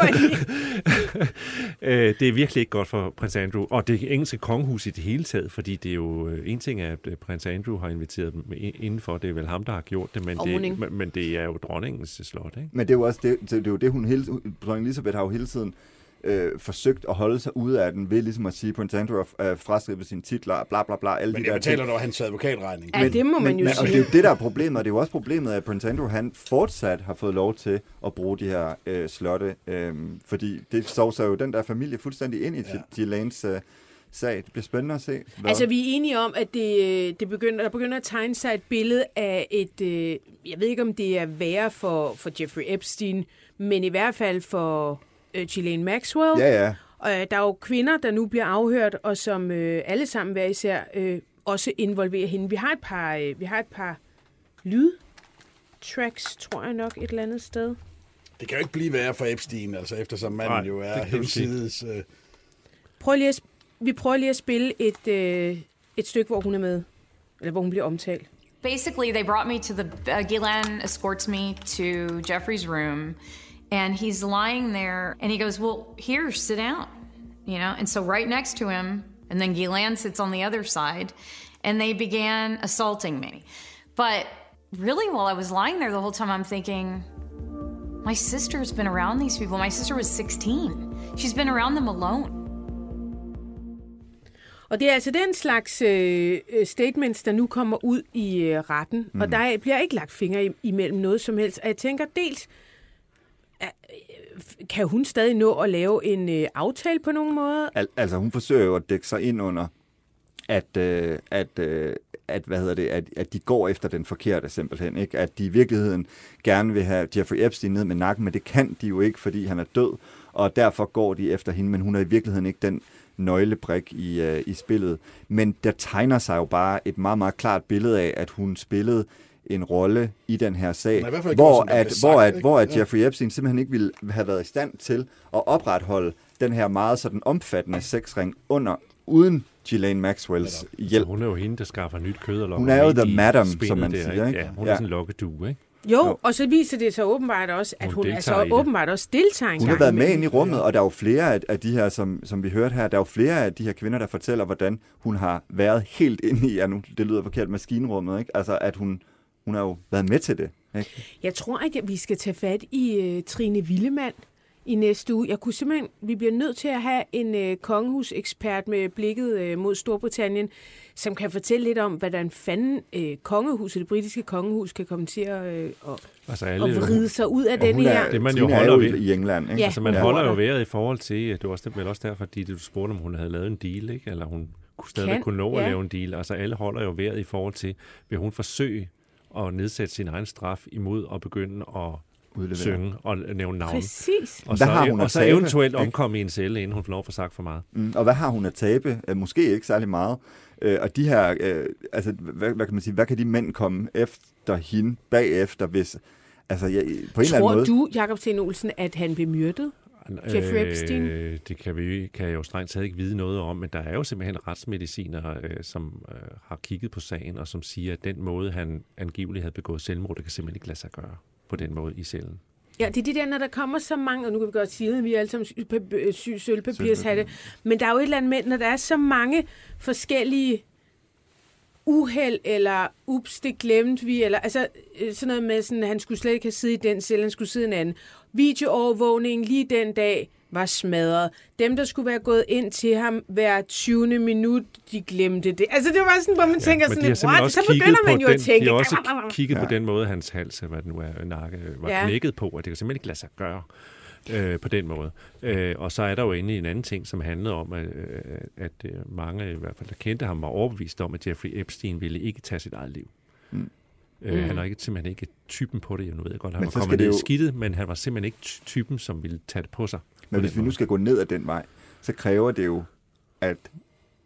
øh, det er virkelig ikke godt for prins Andrew. Og det engelske kongehus i det hele taget, fordi det er jo en ting, at prins Andrew har inviteret dem indenfor. Det er vel ham, der har gjort det, men, det, men, men det er jo dronning slot, ikke? Men det er jo også det, det, er jo det hun hele, dronning Elizabeth har jo hele tiden øh, forsøgt at holde sig ude af den ved ligesom at sige, at Prince Andrew har øh, fraskrevet sine titler, bla bla bla. Alle men de jeg der betaler ting. dog hans advokatregning. Ja, det må man men, jo men, sige. Og det er jo det, der er problemet, og det er jo også problemet, at Prince Andrew han fortsat har fået lov til at bruge de her øh, slotte, øh, fordi det sovser jo den der familie fuldstændig ind i ja. Ghislaine's øh, sag. Det bliver spændende at se. Hvad? Altså, vi er enige om, at det, det begynder, der begynder at tegne sig et billede af et... Øh, jeg ved ikke, om det er værre for, for Jeffrey Epstein, men i hvert fald for øh, Ghislaine Maxwell. Ja, ja. Og øh, der er jo kvinder, der nu bliver afhørt, og som øh, alle sammen hver især øh, også involverer hende. Vi har et par, øh, vi har et par lydtracks, tror jeg nok, et eller andet sted. Det kan jo ikke blive værre for Epstein, altså eftersom manden Nej, jo er hensides... Øh... Prøv lige at, vi prøver lige at spille et, øh, et stykke, hvor hun er med, eller hvor hun bliver omtalt. Basically, they brought me to the, uh, Ghislaine escorts me to Jeffrey's room, and he's lying there, and he goes, well, here, sit down, you know, and so right next to him, and then Ghislaine sits on the other side, and they began assaulting me. But really, while I was lying there the whole time, I'm thinking, my sister's been around these people. My sister was sixteen. She's been around them alone. Og det er altså den slags øh, statements, der nu kommer ud i øh, retten, mm. og der bliver ikke lagt fingre imellem noget som helst. Og jeg tænker dels, øh, kan hun stadig nå at lave en øh, aftale på nogen måde? Al- altså hun forsøger jo at dække sig ind under, at, øh, at, øh, at, hvad hedder det, at, at de går efter den forkerte simpelthen, ikke? At de i virkeligheden gerne vil have Jeffrey Epstein ned med nakken, men det kan de jo ikke, fordi han er død, og derfor går de efter hende, men hun er i virkeligheden ikke den nøglebrik i, øh, i spillet. Men der tegner sig jo bare et meget, meget klart billede af, at hun spillede en rolle i den her sag, hvor at, sagt, hvor, at, hvor at Jeffrey Epstein simpelthen ikke ville have været i stand til at opretholde den her meget sådan omfattende sexring under, uden Ghislaine Maxwells hjælp. Altså, hun er jo hende, der skaffer nyt kød og lokker. Hun er jo the madam, som man der, siger. Ikke? Ja, hun er ja. sådan en lokkedue, ikke? Jo, jo, og så viser det så åbenbart også, at hun, hun altså åbenbart også deltager en Hun har været med ind i rummet, og der er jo flere af, af de her, som, som vi hørte her, der er jo flere af de her kvinder, der fortæller, hvordan hun har været helt inde i, ja, nu, det lyder forkert, maskinrummet, ikke? Altså, at hun, hun har jo været med til det, ikke? Jeg tror ikke, at vi skal tage fat i uh, Trine Willemann i næste uge. Jeg kunne simpelthen, vi bliver nødt til at have en uh, kongehusekspert med blikket uh, mod Storbritannien, som kan fortælle lidt om, hvordan fanden uh, kongehuset, det britiske kongehus, kan komme til at, uh, og, altså alle, og vride sig ud af denne her. Det man jo holder jo ved i England, ikke? Ja, altså man holder jo vejret i forhold til, det var også vel også derfor, fordi du spurgte, om hun havde lavet en deal, ikke? Eller hun kunne stadig kan, kunne nå ja. at lave en deal. Altså alle holder jo vejret i forhold til, vil hun forsøge at nedsætte sin egen straf imod at begynde at udlevere. Synge og nævne navne. Præcis. Og så, har hun og så eventuelt omkomme i en celle, inden hun får lov for sagt for meget. Mm, og hvad har hun at tabe? Måske ikke særlig meget. Øh, og de her, øh, altså, hvad, hvad kan man sige, hvad kan de mænd komme efter hende bagefter, hvis, altså, ja, på en Tror eller anden måde... Tror du, Jakob Sten Olsen, at han blev myrdet? Jeffrey Epstein? Øh, det kan, vi, kan jeg jo strengt taget ikke vide noget om, men der er jo simpelthen retsmediciner, øh, som øh, har kigget på sagen, og som siger, at den måde, han angiveligt havde begået selvmord, det kan simpelthen ikke lade sig gøre på den måde i cellen. Ja, det er de der, når der kommer så mange, og nu kan vi godt sige, at vi er alle sammen sølvpapirshatte, men der er jo et eller andet med, når der er så mange forskellige uheld, eller ups, det glemte vi, eller altså sådan noget med, sådan, han skulle slet ikke have siddet i den celle, han skulle sidde i en anden. Videoovervågningen lige den dag var smadret. Dem, der skulle være gået ind til ham hver tyvende minut, de glemte det. Altså, det var sådan, hvor man ja, tænker sådan, what? Så begynder man jo den, at tænke. De har også kigget ja. på den måde, hans hals, hvad det nu er, nakke, var ja. knækket på, og det kan simpelthen ikke lade sig gøre øh, på den måde. Øh, og så er der jo endelig en anden ting, som handlede om, at, at, at mange, i hvert fald der kendte ham, var overbevist om, at Jeffrey Epstein ville ikke tage sit eget liv. Mm. Øh, mm. Han er ikke, simpelthen ikke typen på det, jeg nu ved jeg godt, han men var kommet ned i jo... skidtet, men han var simpelthen ikke typen, som ville tage det på sig. Men hvis vi nu skal gå ned ad den vej, så kræver det jo, at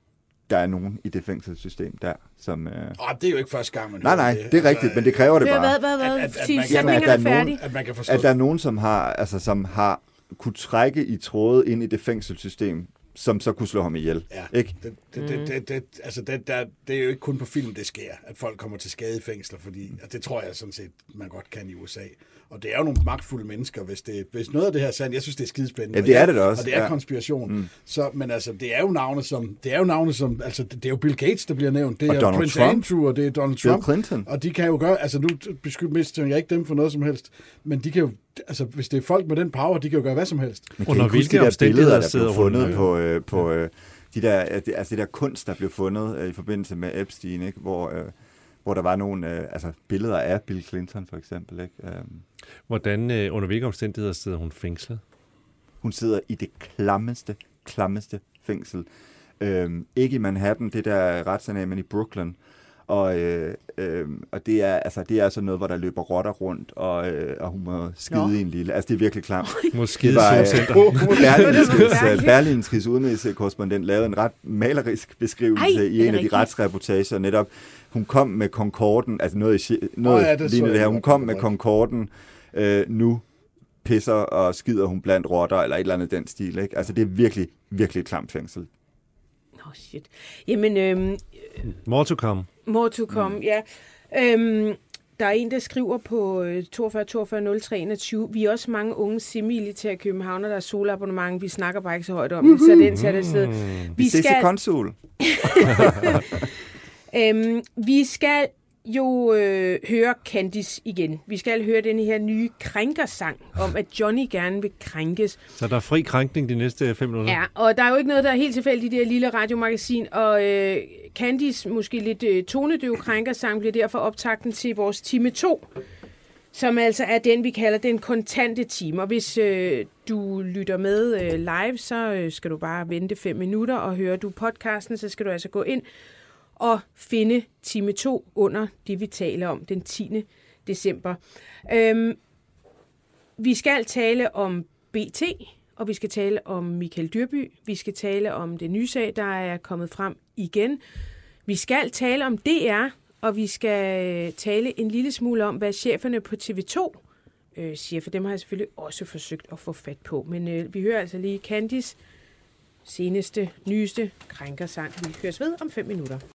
der er nogen i det fængselssystem der, som... Øh... Oh, det er jo ikke første gang, man Nej, nej, det, det er rigtigt, altså, men det kræver det bare. Hvad, hvad, hvad? At, at, at, man, jamen, at, der er nogen, at man kan forstå. At der er nogen, som har, altså, som har kunne trække i tråde ind i det fængselssystem, som så kunne slå ham ihjel. Ja, ikke? Det, det, det, det, det, altså det, der, det er jo ikke kun på film, det sker, at folk kommer til skade i fængsler, fordi altså det tror jeg sådan set, man godt kan i U S A. Og det er jo nogle magtfulde mennesker, hvis, det, hvis noget af det her er sandt. Jeg synes, det er skidespændende. Ja, det er det da også. Og det er ja. konspiration. Mm. Så, men altså, det er jo navne som, det er jo navne som, altså det er jo Bill Gates, der bliver nævnt. Det og er Donald Prince Trump. Andrew, og det er Donald Trump. Bill Clinton. Og de kan jo gøre, altså nu beskytter jeg ikke dem for noget som helst, men de kan jo, altså hvis det er folk med den power, de kan jo gøre hvad som helst. Men kan I huske de der billeder, der blev fundet på, øh, på øh, de der, altså det der kunst, der blev fundet øh, i forbindelse med Epstein, ikke? Hvor, øh, hvor der var nogle øh, altså billeder af Bill Clinton for eksempel. Ikke? Um, Hvordan, øh, under hvilke omstændigheder sidder hun fængslet? Hun sidder i det klammeste, klammeste fængsel. Øhm, ikke i Manhattan, det der retsanag, men i Brooklyn. Og, øh, øh, og det er altså det er sådan noget, hvor der løber rotter rundt, og, øh, og hun må skide Nå. i en lille. Altså, det er virkelig klamt. Må skide i solcenter. Berlingskes, Berlingskes udenrigskorrespondent lavede en ret malerisk beskrivelse Ej, i en af de retsreportager. Netop, hun kom med Concorden, altså noget, noget oh, ja, det lignende det her. Hun kom med Concorden, øh, nu pisser og skider hun blandt rotter, eller et eller andet den stil. Ikke? Altså, det er virkelig, virkelig et klamt fængsel. Åh, oh, shit. Jamen, øhm, more to come. More to come, mm. ja. Øhm, der er en, der skriver på toogfyrre toogfyrre nul tre enogtyve. Vi er også mange unge semi-militære københavner, der er solabonnement. Vi snakker bare ikke så højt om det, så den tager det sted. Vi, vi ses skal... i konsul. øhm, vi skal jo øh, høre Candice igen. Vi skal høre den her nye krænkersang om, at Johnny gerne vil krænkes. Så der er fri krænkning de næste fem minutter? Ja, og der er jo ikke noget, der er helt tilfældigt i det her lille radiomagasin, og øh, Candice, måske lidt øh, tonedøv krænkersang, bliver derfor optakten til vores time to, som altså er den, vi kalder den kontante time. Og hvis øh, du lytter med øh, live, så øh, skal du bare vente fem minutter, og hører du podcasten, så skal du altså gå ind og finde time to under det, vi taler om den tiende december. Øhm, vi skal tale om B T, og vi skal tale om Michael Dyrby. Vi skal tale om det nye sag, der er kommet frem igen. Vi skal tale om D R, og vi skal tale en lille smule om, hvad cheferne på T V to øh, siger, for dem har jeg selvfølgelig også forsøgt at få fat på. Men øh, vi hører altså lige Candice seneste, nyeste krænkersang. Vi høres ved om fem minutter.